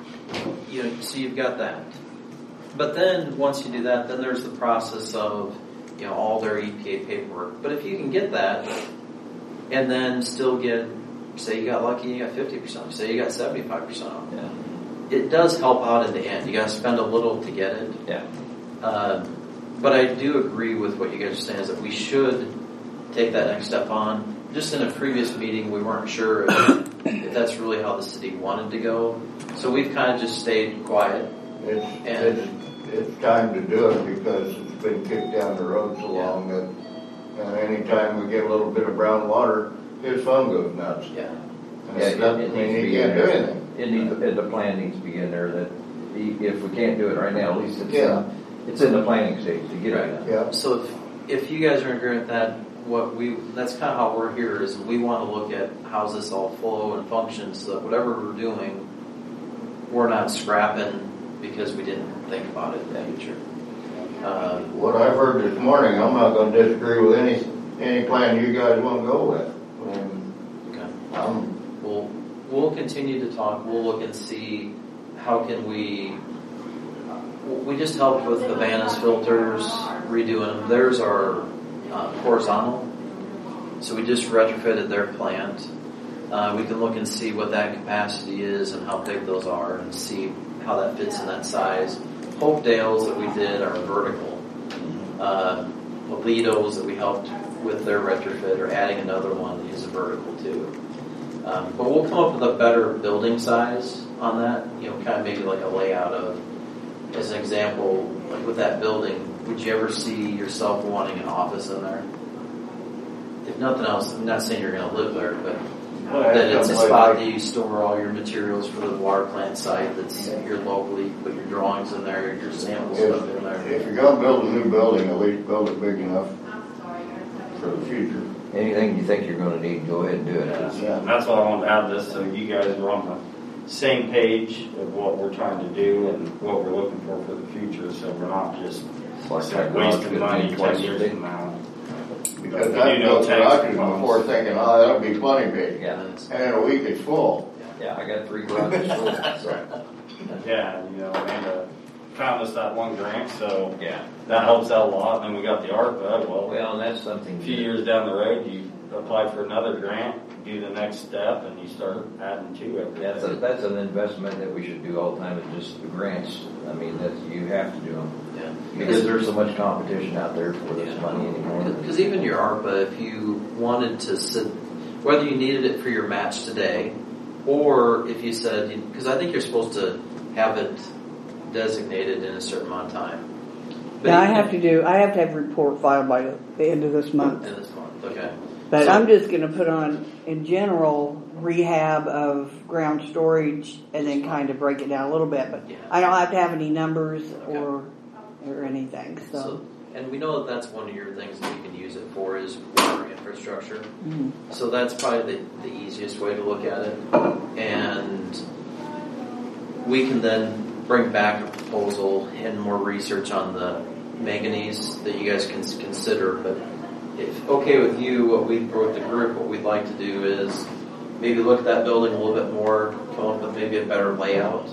so you've got that. But then once you do that, then there's the process of, all their EPA paperwork. But if you can get that and then still get, say you got lucky, you got 50%, say you got 75% off. Yeah. It does help out in the end. You got to spend a little to get it. Yeah. But I do agree with what you guys are saying is that we should take that next step on. Just in a previous meeting, we weren't sure if that's really how the city wanted to go. So we've kind of just stayed quiet. It's time to do it because it's been kicked down the road so long that anytime we get a little bit of brown water, his phone goes nuts. Yeah. And he can't do anything. The plan needs to be in there that if we can't do it right now, at least it's in the planning stage to get it done. Yeah. So if you guys are in agreement with that, that's kind of how we're here is we want to look at how's this all flow and function so that whatever we're doing, we're not scrapping because we didn't think about it in the future. What I've heard this morning, I'm not going to disagree with any plan you guys want to go with. Okay. We'll continue to talk. We'll look and see how can we just helped with the Vanna's filters, redoing them. There's our horizontal. So we just retrofitted their plant. We can look and see what that capacity is and how big those are and see how that fits in that size. Hopedales that we did are vertical. Molitos that we helped with their retrofit or adding another one is a vertical too. But we'll come up with a better building size on that, kind of maybe like a layout of, as an example, like with that building, would you ever see yourself wanting an office in there? If nothing else, I'm not saying you're going to live there, but that it's a spot that you store all your materials for the water plant site that's here locally, you put your drawings in there, your sample stuff in there. If you're going to build a new building, at least build it big enough for the future. Anything you think you're going to need, go ahead and do it. Yeah, and that's why I wanted to have this so you guys are on the same page of what we're trying to do and what we're looking for the future, so we're not just wasting money 10 years from now. Because I've built garages before thinking, that'll be plenty big. Yeah. And in a week it's full. Yeah, I got 3 garages full. So. Yeah, Amanda found us that one grant, so yeah, that helps out a lot. And we got the ARPA. Well, and that's something. A few years down the road, you apply for another grant, do the next step, and you start adding to it. That's an investment that we should do all the time. Is just the grants. I mean, you have to do them. Yeah. Because there's so much competition out there for this money anymore. Because even your ARPA, if you wanted to whether you needed it for your match today, or if you said, because I think you're supposed to have it designated in a certain amount of time. But I have to have a report filed by the end of this month. End of this month, okay. But I'm just going to put on, in general, rehab of ground storage and then kind of break it down a little bit. But I don't have to have any numbers or anything. So, and we know that that's one of your things that you can use it for is water infrastructure. Mm-hmm. So that's probably the easiest way to look at it. And we can then bring back a proposal and more research on the manganese that you guys can consider. But if okay with you, or with the group, what we'd like to do is maybe look at that building a little bit more, come up with maybe a better layout.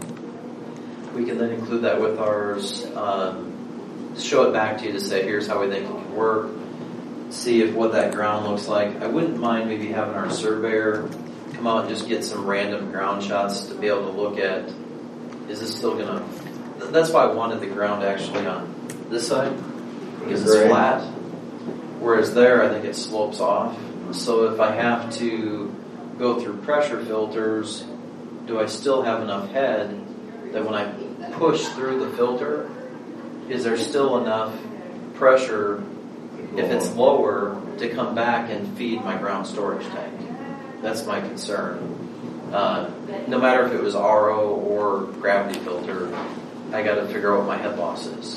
We can then include that with ours, show it back to you to say, here's how we think it can work, see if what that ground looks like. I wouldn't mind maybe having our surveyor come out and just get some random ground shots to be able to look at, is this still going to, that's why I wanted the ground actually on this side, because it's flat, whereas there I think it slopes off. So if I have to go through pressure filters, do I still have enough head that when I push through the filter, is there still enough pressure, if it's lower, to come back and feed my ground storage tank? That's my concern. No matter if it was RO or gravity filter, I got to figure out what my head loss is.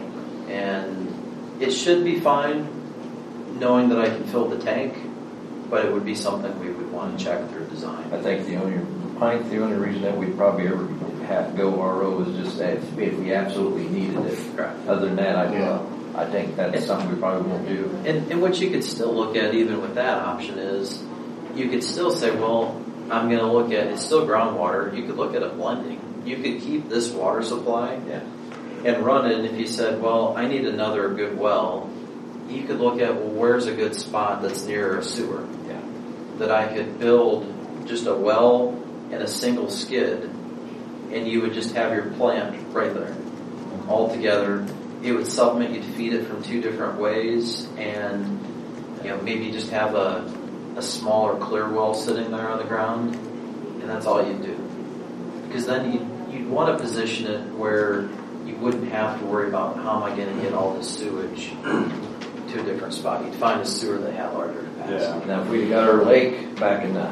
And it should be fine knowing that I can fill the tank, but it would be something we would want to check through design. I think the only reason that we'd probably ever have to go RO is just that if we absolutely needed it. Right. Other than that, I think that's something we probably won't do. And what you could still look at even with that option is you could still say, well, I'm going to look at, it's still groundwater. You could look at a blending. You could keep this water supply and run it. And if you said, well, I need another good well, you could look at, well, where's a good spot that's near a sewer that I could build just a well and a single skid, and you would just have your plant right there all together. It would supplement, you'd feed it from two different ways, and maybe just have a smaller clear well sitting there on the ground, and that's all you'd do. Because then you'd want to position it where you wouldn't have to worry about how am I going to get all this sewage to a different spot. You'd find a sewer that had larger capacity. Yeah. Now, if we'd got our lake back in the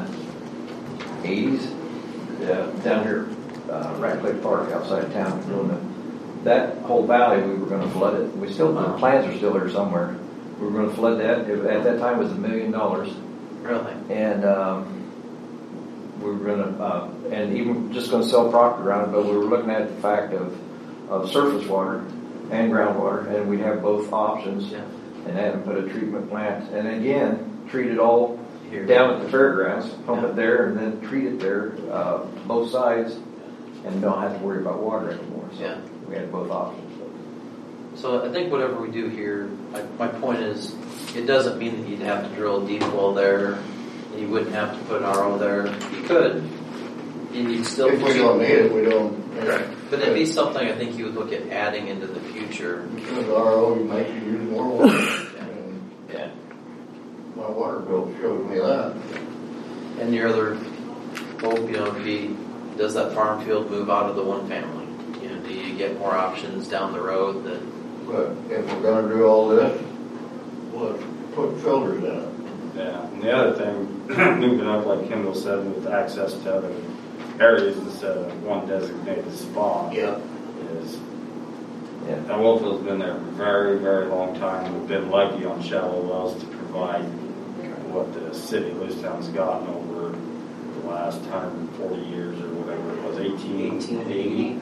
80s, down here, Ratcliffe Park outside of town, that whole valley, we were going to flood it. The plans are still there somewhere. We were going to flood that. At that time, it was $1 million. Really? And we were going to, and even just going to sell property around it, but we were looking at the fact of surface water and groundwater, and we'd have both options. Yeah. And have them put a treatment plant, and again, treat it all Here. down at the fairgrounds, pump it there, and then treat it there, both sides, and don't have to worry about water anymore. So we had both options. So I think whatever we do here, my point is, it doesn't mean that you'd have to drill a deep well there, and you wouldn't have to put an RO there. You could, and you'd still. If we don't need it, we don't. But it'd be something I think you would look at adding into the future. Because RO makes you use more water. Yeah. My water bill shows me that. And your other hope, would be, does that farm field move out of the one family? Do you get more options down the road that? But if we're going to do all this, let's put filters in it. Yeah, and the other thing, moving up, like Kendall said, with access to other areas instead of one designated spot. Yeah. That well field's been there for a very, very long time. We've been lucky on shallow wells to provide what the city of Lewistown's gotten over the last 140 years or whatever it was, 1880.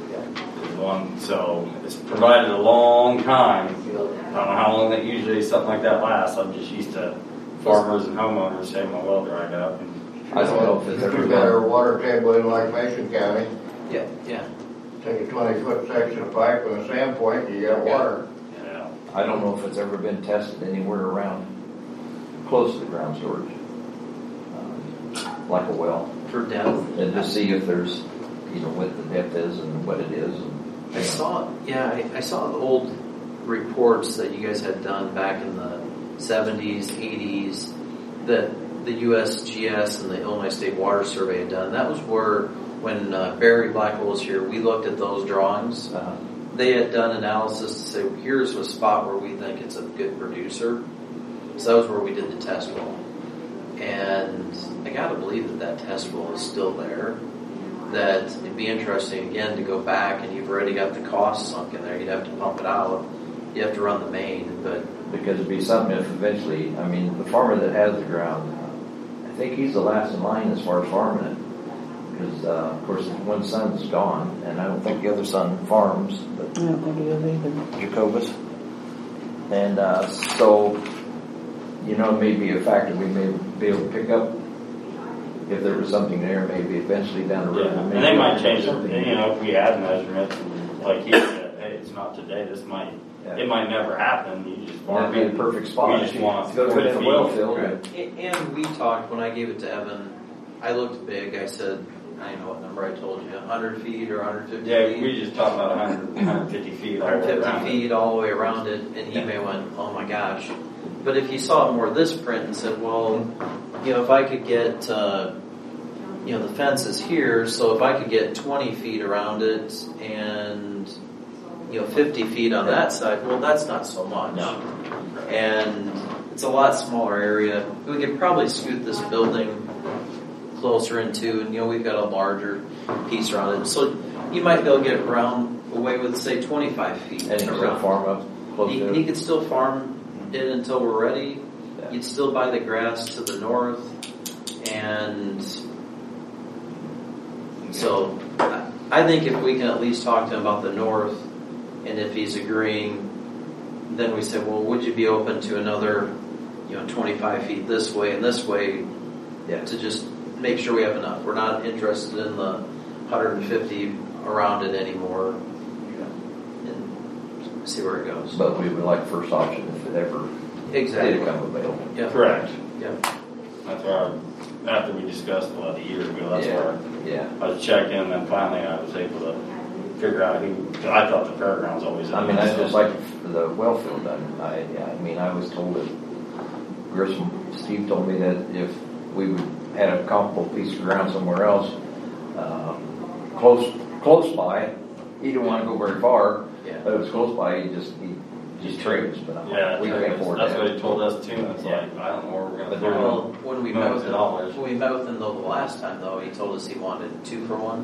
So it's provided a long time. I don't know how long that usually something like that lasts. I'm just used to farmers and homeowners saying my well dried up. I don't know if it's ever We've got our water table in like Mason County. Yeah. Take a 20-foot section of pipe and a sand point, you got water. Yeah. I don't know if it's ever been tested anywhere around close to the ground storage, like a well, For depth. and just see if there's, what the depth is and what it is. I saw the old reports that you guys had done back in the 70s, 80s, that the USGS and the Illinois State Water Survey had done. That was where, when Barry Blackwell was here, we looked at those drawings. They had done analysis to say, here's a spot where we think it's a good producer. So that was where we did the test well. And I got to believe that test well is still there. That it'd be interesting, again, to go back, and you've already got the cost sunk in there. You'd have to pump it out. You have to run the main, but Because it'd be something if eventually, the farmer that has the ground, I think he's the last in line as far as farming it. Because of course, one son's gone, and I don't think the other son farms, but I don't think it is either. Jacobus. And so, you know, maybe a factor we may be able to pick up if there was something there, maybe eventually down the road. Yeah. Maybe And they might change it. something. You know, if we had measurements, like he said, hey, it's not today. This might, it might never happen. You just That'd be the perfect spot. We just want to go put in a 40 well feet. field. Right. And we talked, when I gave it to Evan, I looked big. I said, I don't know what number I told you, 100 feet or 150 Yeah, feet. we just talked about 150 feet all the way 150 around. feet all the way around it, and he may went, oh my gosh. But if you saw more of this print and said, well, you know, if I could get, you know, the fence is here, so if I could get 20 feet around it and, you know, 50 feet on that side, well, that's not so much. No. And it's a lot smaller area. We could probably scoot this building closer into, and you know, we've got a larger piece around it. So you might be able to get around away with, say, 25 feet And you around. could farm up close to He it. could still farm it until we're ready. Yeah. You'd still buy the grass to the north, and so I think if we can at least talk to him about the north, and if he's agreeing, then we say, well, would you be open to another, you know, 25 feet this way and this way, Yeah. to just make sure we have enough. We're not interested in the 150 around it anymore, and see where it goes. But we would like first option if it ever Exactly. did come available. Yeah. Correct. Yeah. That's why, after we discussed a year ago, that's Yeah. where Yeah. I was checking, and then finally I was able to figure out who, because I thought the fairgrounds always. I mean, I just like the well field done. I mean, I was told that Grissom, Steve told me that if we would had a comparable piece of ground somewhere else, close by, he didn't want to go very far, Yeah. but it was close by, he just trades, but I'm Yeah, like, we can't afford that's that. what he told us too. And it's Yeah. like, I don't know where we're going But to they're find Well, when we met millions with of him, dollars. when we met with him though the last time though, he told us he wanted 2 for 1.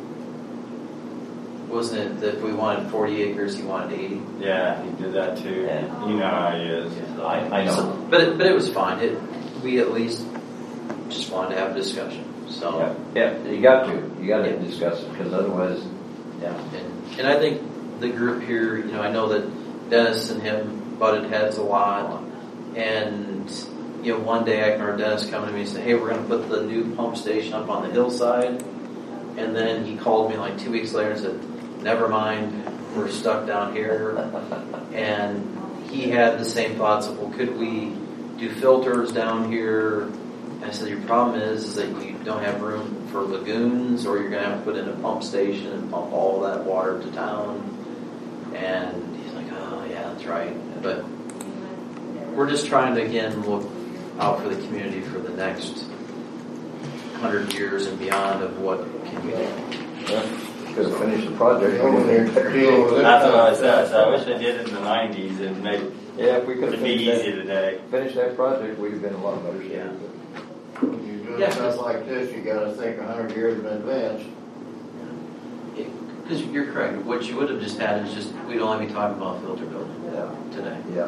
Wasn't it that if we wanted 40 acres, he wanted 80? Yeah, he did that too. Yeah. You know how he is. Yeah. I know. So, but it was fine. We at least just wanted to have a discussion. So, Yeah, you got to discuss it, because otherwise, yeah. and I think the group here, you know, I know that Dennis and him butted heads a lot, and you know, one day I can remember Dennis coming to me and say, "Hey, we're going to put the new pump station up on the hillside," and then he called me like 2 weeks later and said, "Never mind, we're stuck down here," and he had the same thoughts of, well, could we do filters down here? And I said, your problem is that you don't have room for lagoons, or you're going to have to put in a pump station and pump all that water to town. And he's like, oh, yeah, that's right. But we're just trying to, again, look out for the community for the next 100 years and beyond of what can we do. Yeah. Could have finished the project. Over there, deal with it. That's what I said. So I wish I did it in the 90s and made Yeah, if we could have it'd be finished easy today. that project, we'd have been a lot better shape. Yeah. When you're doing Yeah, stuff like this, you gotta think 100 years in advance. Because you're correct. What you would have just had is just, we'd only be talking about filter building Yeah, today. yeah.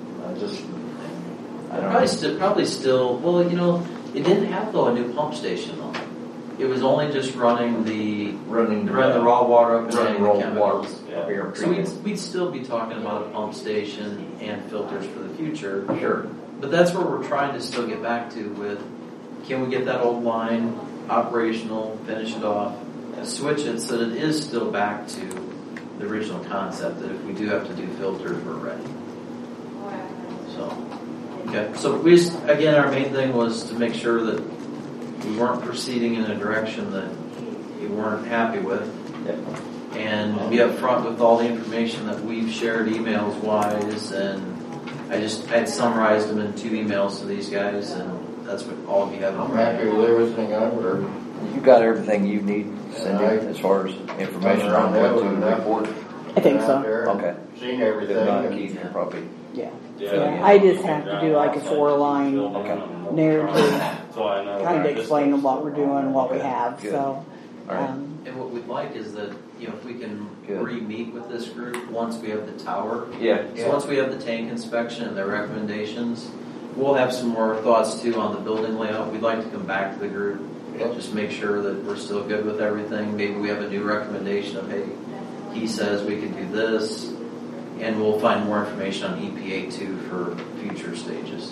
I don't know. Probably still, well, you know, it didn't have though a new pump station though. It was only just running the Running raw water up and running running the raw chemicals. water up here. So we'd still be talking about a pump station and filters for the future. Sure. But that's where we're trying to still get back to with, can we get that old line operational, finish it off, switch it so that it is still back to the original concept, that if we do have to do filters, we're ready. So, okay. So we just, again, our main thing was to make sure that we weren't proceeding in a direction that you weren't happy with, Yeah. and be upfront with all the information that we've shared emails wise, and I had summarized them in 2 emails to these guys, and that's what all of you have. I'm happy with everything I've heard. You got everything you need, Cindy, as far as information on what to report? I think so. Okay. Seen If everything. not, and- Keith, you probably. Yeah. Yeah. I just have to do like a 4-line Okay. narrative, So I know. kind of explaining what we're doing, what we have. Good. So, All right. And what we'd like is that, you know, if we can Good. re-meet with this group once we have the tower. Yeah. So once we have the tank inspection and their recommendations, we'll have some more thoughts too on the building layout. We'd like to come back to the group Yep. Just make sure that we're still good with everything. Maybe we have a new recommendation of, hey, he says we can do this, and we'll find more information on EPA too for future stages.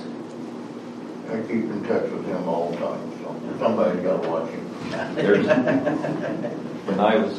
I keep in touch with him all the time, so somebody's got to watch him. There's, when I was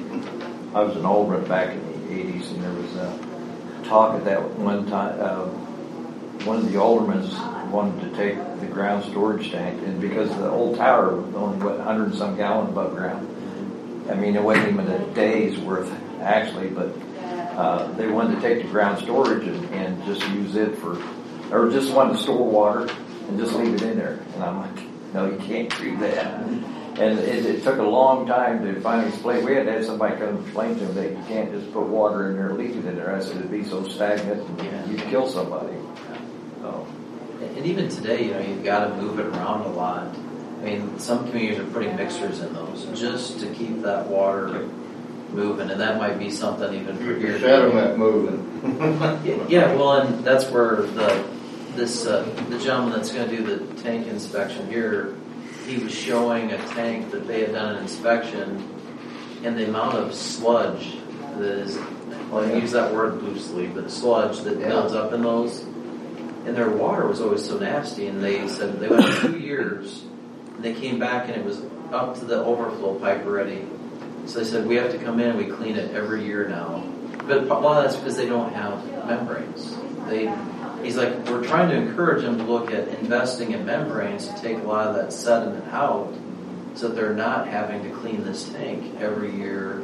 an alderman back in the 80s, and there was a talk at that one time. One of the aldermen wanted to take the ground storage tank, and because the old tower was only 100 and some gallon above ground. I mean, it wasn't even a day's worth actually, but they wanted to take the ground storage and just use it or just wanted to store water and just leave it in there. And I'm like, no, you can't do that. And it took a long time to finally explain. We had to have somebody come and explain to them that you can't just put water in there and leave it in there. I said it'd be so stagnant and you'd kill somebody. So. And even today, you've got to move it around a lot. I mean, some communities are putting mixers in those just to keep that water moving, and that might be something even for Keep here. the sediment moving. Yeah, well, and that's where the gentleman that's going to do the tank inspection here, he was showing a tank that they had done an inspection, and the amount of sludge that is, well, I use that word loosely, but sludge that builds up in those, and their water was always so nasty, and they said they went 2 years, and they came back and it was up to the overflow pipe already. So they said, we have to come in and we clean it every year now. But a lot of that's because they don't have membranes. He's like, we're trying to encourage them to look at investing in membranes to take a lot of that sediment out so that they're not having to clean this tank every year.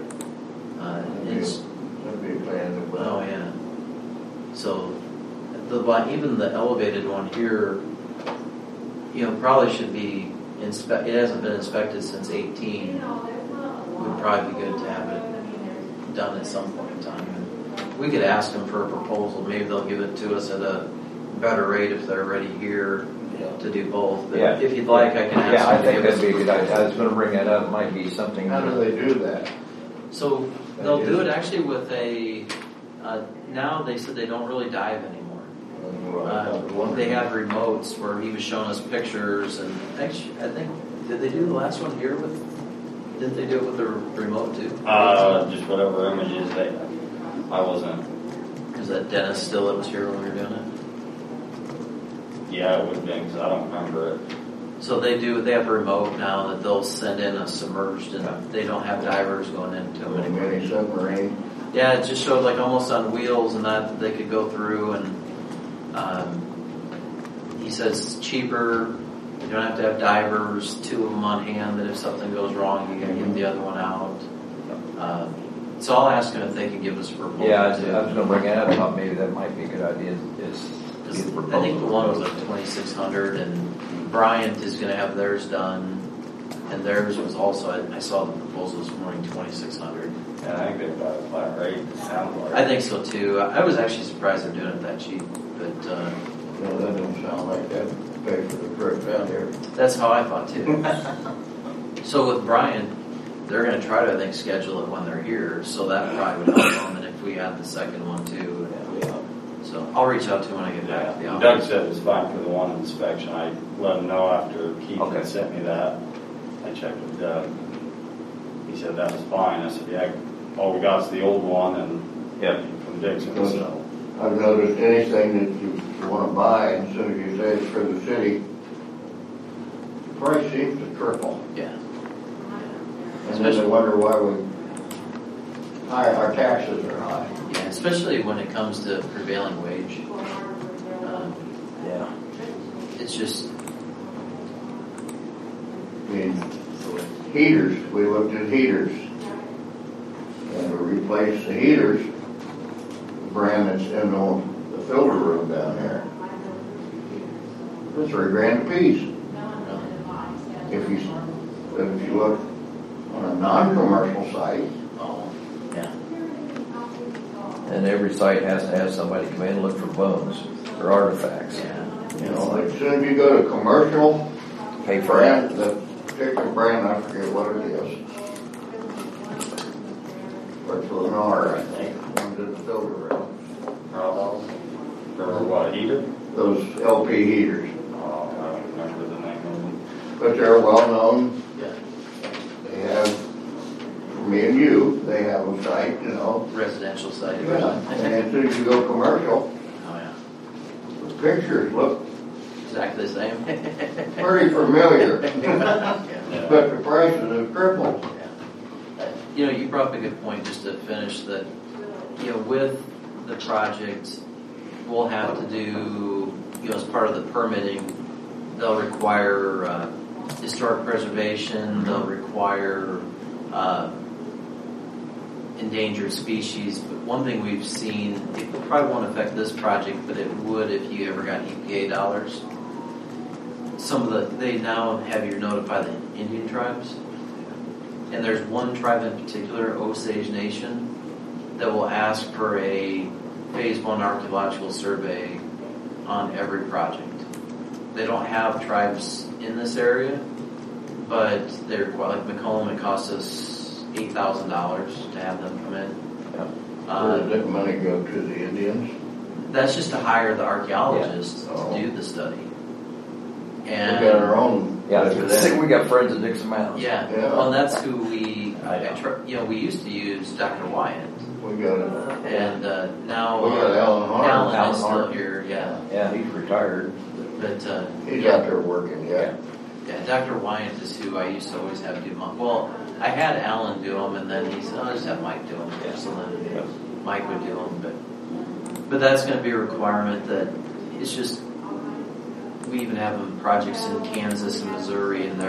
That'd be a plan. Oh, yeah. So even the elevated one here, probably should be it hasn't been inspected since 18. Would probably be good to have it done at some point in time. And we could ask them for a proposal. Maybe they'll give it to us at a better rate if they're already here to do both. But if you'd like, I can ask them. Yeah, I think that'd be a good idea. I was going to bring that up. It might be something. How do they do that? So they'll do it actually with now they said they don't really dive anymore. They have remotes where he was showing us pictures, and actually, I think, did they do the last one here with? Didn't they do it with the remote too? Just whatever images I wasn't. Is that Dennis still that was here when we were doing it? Yeah, it would have been because I don't remember it. So they have a remote now that they'll send in a submerged, and they don't have divers going into them anymore. Mini submarine. Yeah, it just showed like almost on wheels, and that they could go through, and he says it's cheaper. You don't have to have divers, 2 of them on hand, that if something goes wrong, you can get the other one out. So I'll ask them if they can give us a proposal. Yeah, I was going to bring that up. I thought maybe that might be a good idea. I think the one was like 2,600, and Bryant is going to have theirs done, and theirs was also, I saw the proposal this morning, 2,600. Yeah, I think they've got a flat rate. It sounds like. I think so too. I was actually surprised they're doing it that cheap, but No, that don't sound like that. Pay for the trip down here. that's how I thought too. So with Bryant, they're going to try to, I think, schedule it when they're here, so that probably would help them. And if we had the second one too, so I'll reach out to him when I get back to the office. Doug said it was fine for the one inspection. I let him know after Keith had sent me that. I checked with Doug. He said that was fine. I said, yeah, all we got is the old one and from Dixon. So. I've noticed anything that you want to buy, and as soon as you say it's for the city, the price seems to triple. Yeah. And then they wonder why our taxes are high. Yeah, especially when it comes to prevailing wage. It's just. I mean, heaters, we looked at heaters. And we replaced the heaters, the brand that's in the filter room down there. It's $3,000 a piece. If you look on a non-commercial site. Oh, yeah. And every site has to have somebody come in and look for bones or artifacts. Yeah. You know, as soon as you go to commercial, Pay for brand, the particular brand, I forget what it is. But Lennar, I think, one's in the filter room. For what, heater? Those LP heaters. Oh, I don't remember the name of them. But they're well known me and you, they have a site, you know. Residential site. Yeah. And as soon as you go commercial, Oh, yeah. the pictures look Exactly the same. pretty familiar, Yeah. but the prices have tripled. You know, you brought up a good point just to finish that, you know, with the project, we'll have to do, you know, as part of the permitting, they'll require historic preservation, they'll require endangered species. But one thing we've seen, it probably won't affect this project, but it would if you ever got EPA dollars. They now have you notify the Indian tribes. And there's one tribe in particular, Osage Nation, that will ask for a Phase 1 archaeological survey on every project. They don't have tribes in this area, but they're like McComb. It costs us $8,000 to have them come in. Where does that money go to the Indians? That's just to hire the archaeologists Yeah. to do the study. We And got our own. Yeah, I was gonna say, we got friends at Dixon Mountain. yeah, Yeah. well, that's who we. I know. You know, we used to use Dr. Wyatt, We got it. and now We got Alan Hart. Alan is still Hart. here. Yeah, Yeah, he's retired. but He's out there working, yeah. yeah, Dr. Wyatt is who I used to always have do them. Well, I had Alan do them, and then he said, "I'll just have Mike do them." Yeah. So then Mike would do them, but that's going to be a requirement that it's just. We even have them projects in Kansas and Missouri, and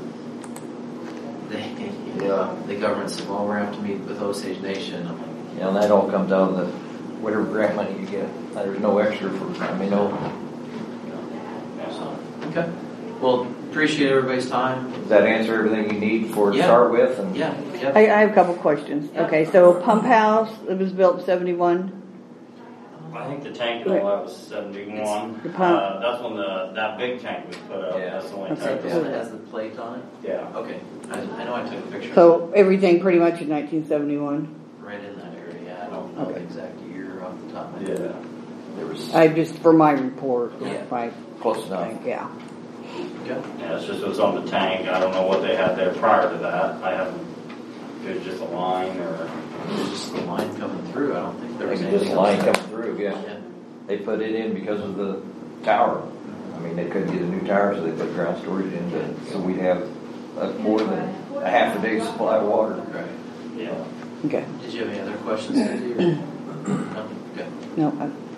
the government said, "Well, we're going to have to meet with Osage Nation." I'm like, Yeah, and that all comes out of the, whatever grant money you get. There's no extra for, no. so, okay. Well, appreciate everybody's time. Does that answer everything you need to Yeah. start with? And Yeah, yeah. I have a couple questions. Okay, so pump house, it was built in 71. I think the tank and all that was 71. The pump. That's when that big tank was put up. Yeah. That's the only Okay. tank. The one that has the plate on it? Yeah. Okay. I know I took a picture So everything pretty much in 1971. right in that area. Yeah, I don't know the Okay. exact year off the top of my Yeah. head. there was I just, for my report, Yeah. if I close enough. think, yeah. Okay. Yeah, it's just it was on the tank. I don't know what they had there prior to that. I haven't. It was just a line or. It was just the line coming through. I don't think there was Maybe just anything a line else. coming through, yeah. Yeah. They put it in because of the tower. I mean, they couldn't get a new tower, so they put ground storage in, so we'd have more than a half a day's supply of water. Right. Yeah. Okay. Did you have any other questions, Cindy? Or? No? Okay. No,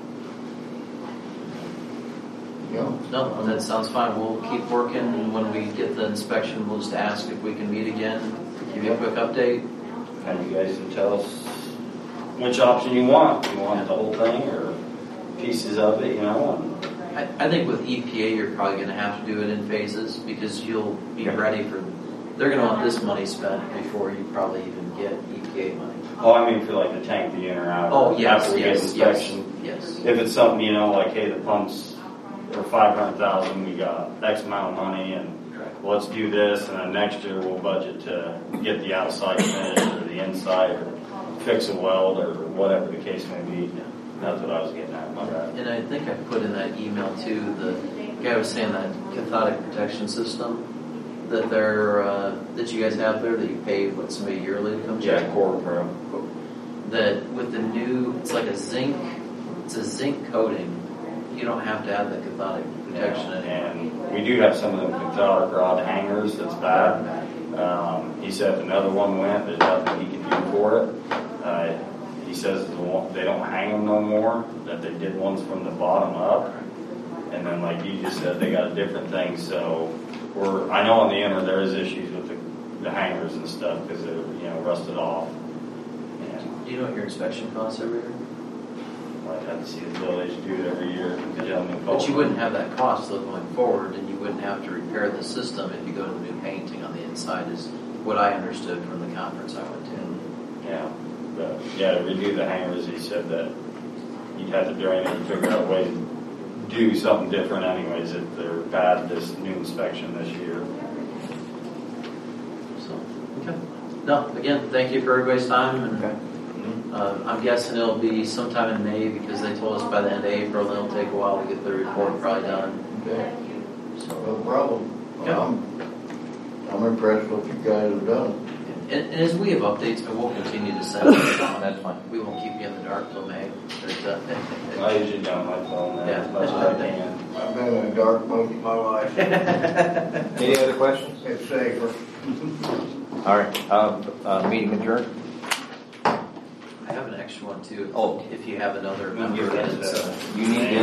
Yeah. No, that sounds fine. We'll keep working. When we get the inspection, we'll just ask if we can meet again, give you a quick update. And you guys can tell us which option you want. You want the whole thing or pieces of it, you know? I think with EPA, you're probably going to have to do it in phases because you'll be ready for. They're going to want this money spent before you probably even get EPA money. Oh, I mean for like the tank, the in or out. Oh, yes, After we get yes, inspection. yes. If it's something, you know, like, hey, the pumps are 500,000, we got X amount of money, and Correct. let's do this, and then next year we'll budget to get the outside finished or the inside, or fix a weld, or whatever the case may be. That's what I was getting at. My bad. And I think I put in that email too. The guy was saying that cathodic protection system that that you guys have there that you pay somebody yearly to come check. Yeah, quarter pro. That with the new, it's a zinc coating. You don't have to have the cathodic protection anymore. And we do have some of them cathodic rod hangers that's bad. He said if another one went, there's nothing he can do for it. He says they don't hang them no more, that they did ones from the bottom up. And then like you just said, they got a different thing. So I know on the inner there is issues with the hangers and stuff because they're, rusted off. And Do you know what your inspection costs every year? I'd have to see the bill. They should do it every year. But you wouldn't have that cost though going forward, and you wouldn't have to repair the system if you go to the new painting on the inside. Is what I understood from the conference I went to. Yeah, but to redo the hangers, he said that you'd have to drain it and figure out a way to do something different anyways if they're bad this new inspection this year. So, okay. No, again, thank you for everybody's time. And I'm guessing it'll be sometime in May because they told us by the end of April. It'll take a while to get the report probably done. Okay. So, No problem. Yeah. I'm impressed with what you guys have done. And as we have updates, and we'll continue to send them on. That's fine. We won't keep you in the dark till May. I usually don't like telling that Yeah. as much as I can. I've been in the dark most of my life. Any other questions? It's safer. All right, meeting adjourned. I have an extra one too. Oh. If you have another You member give that that's, to- You need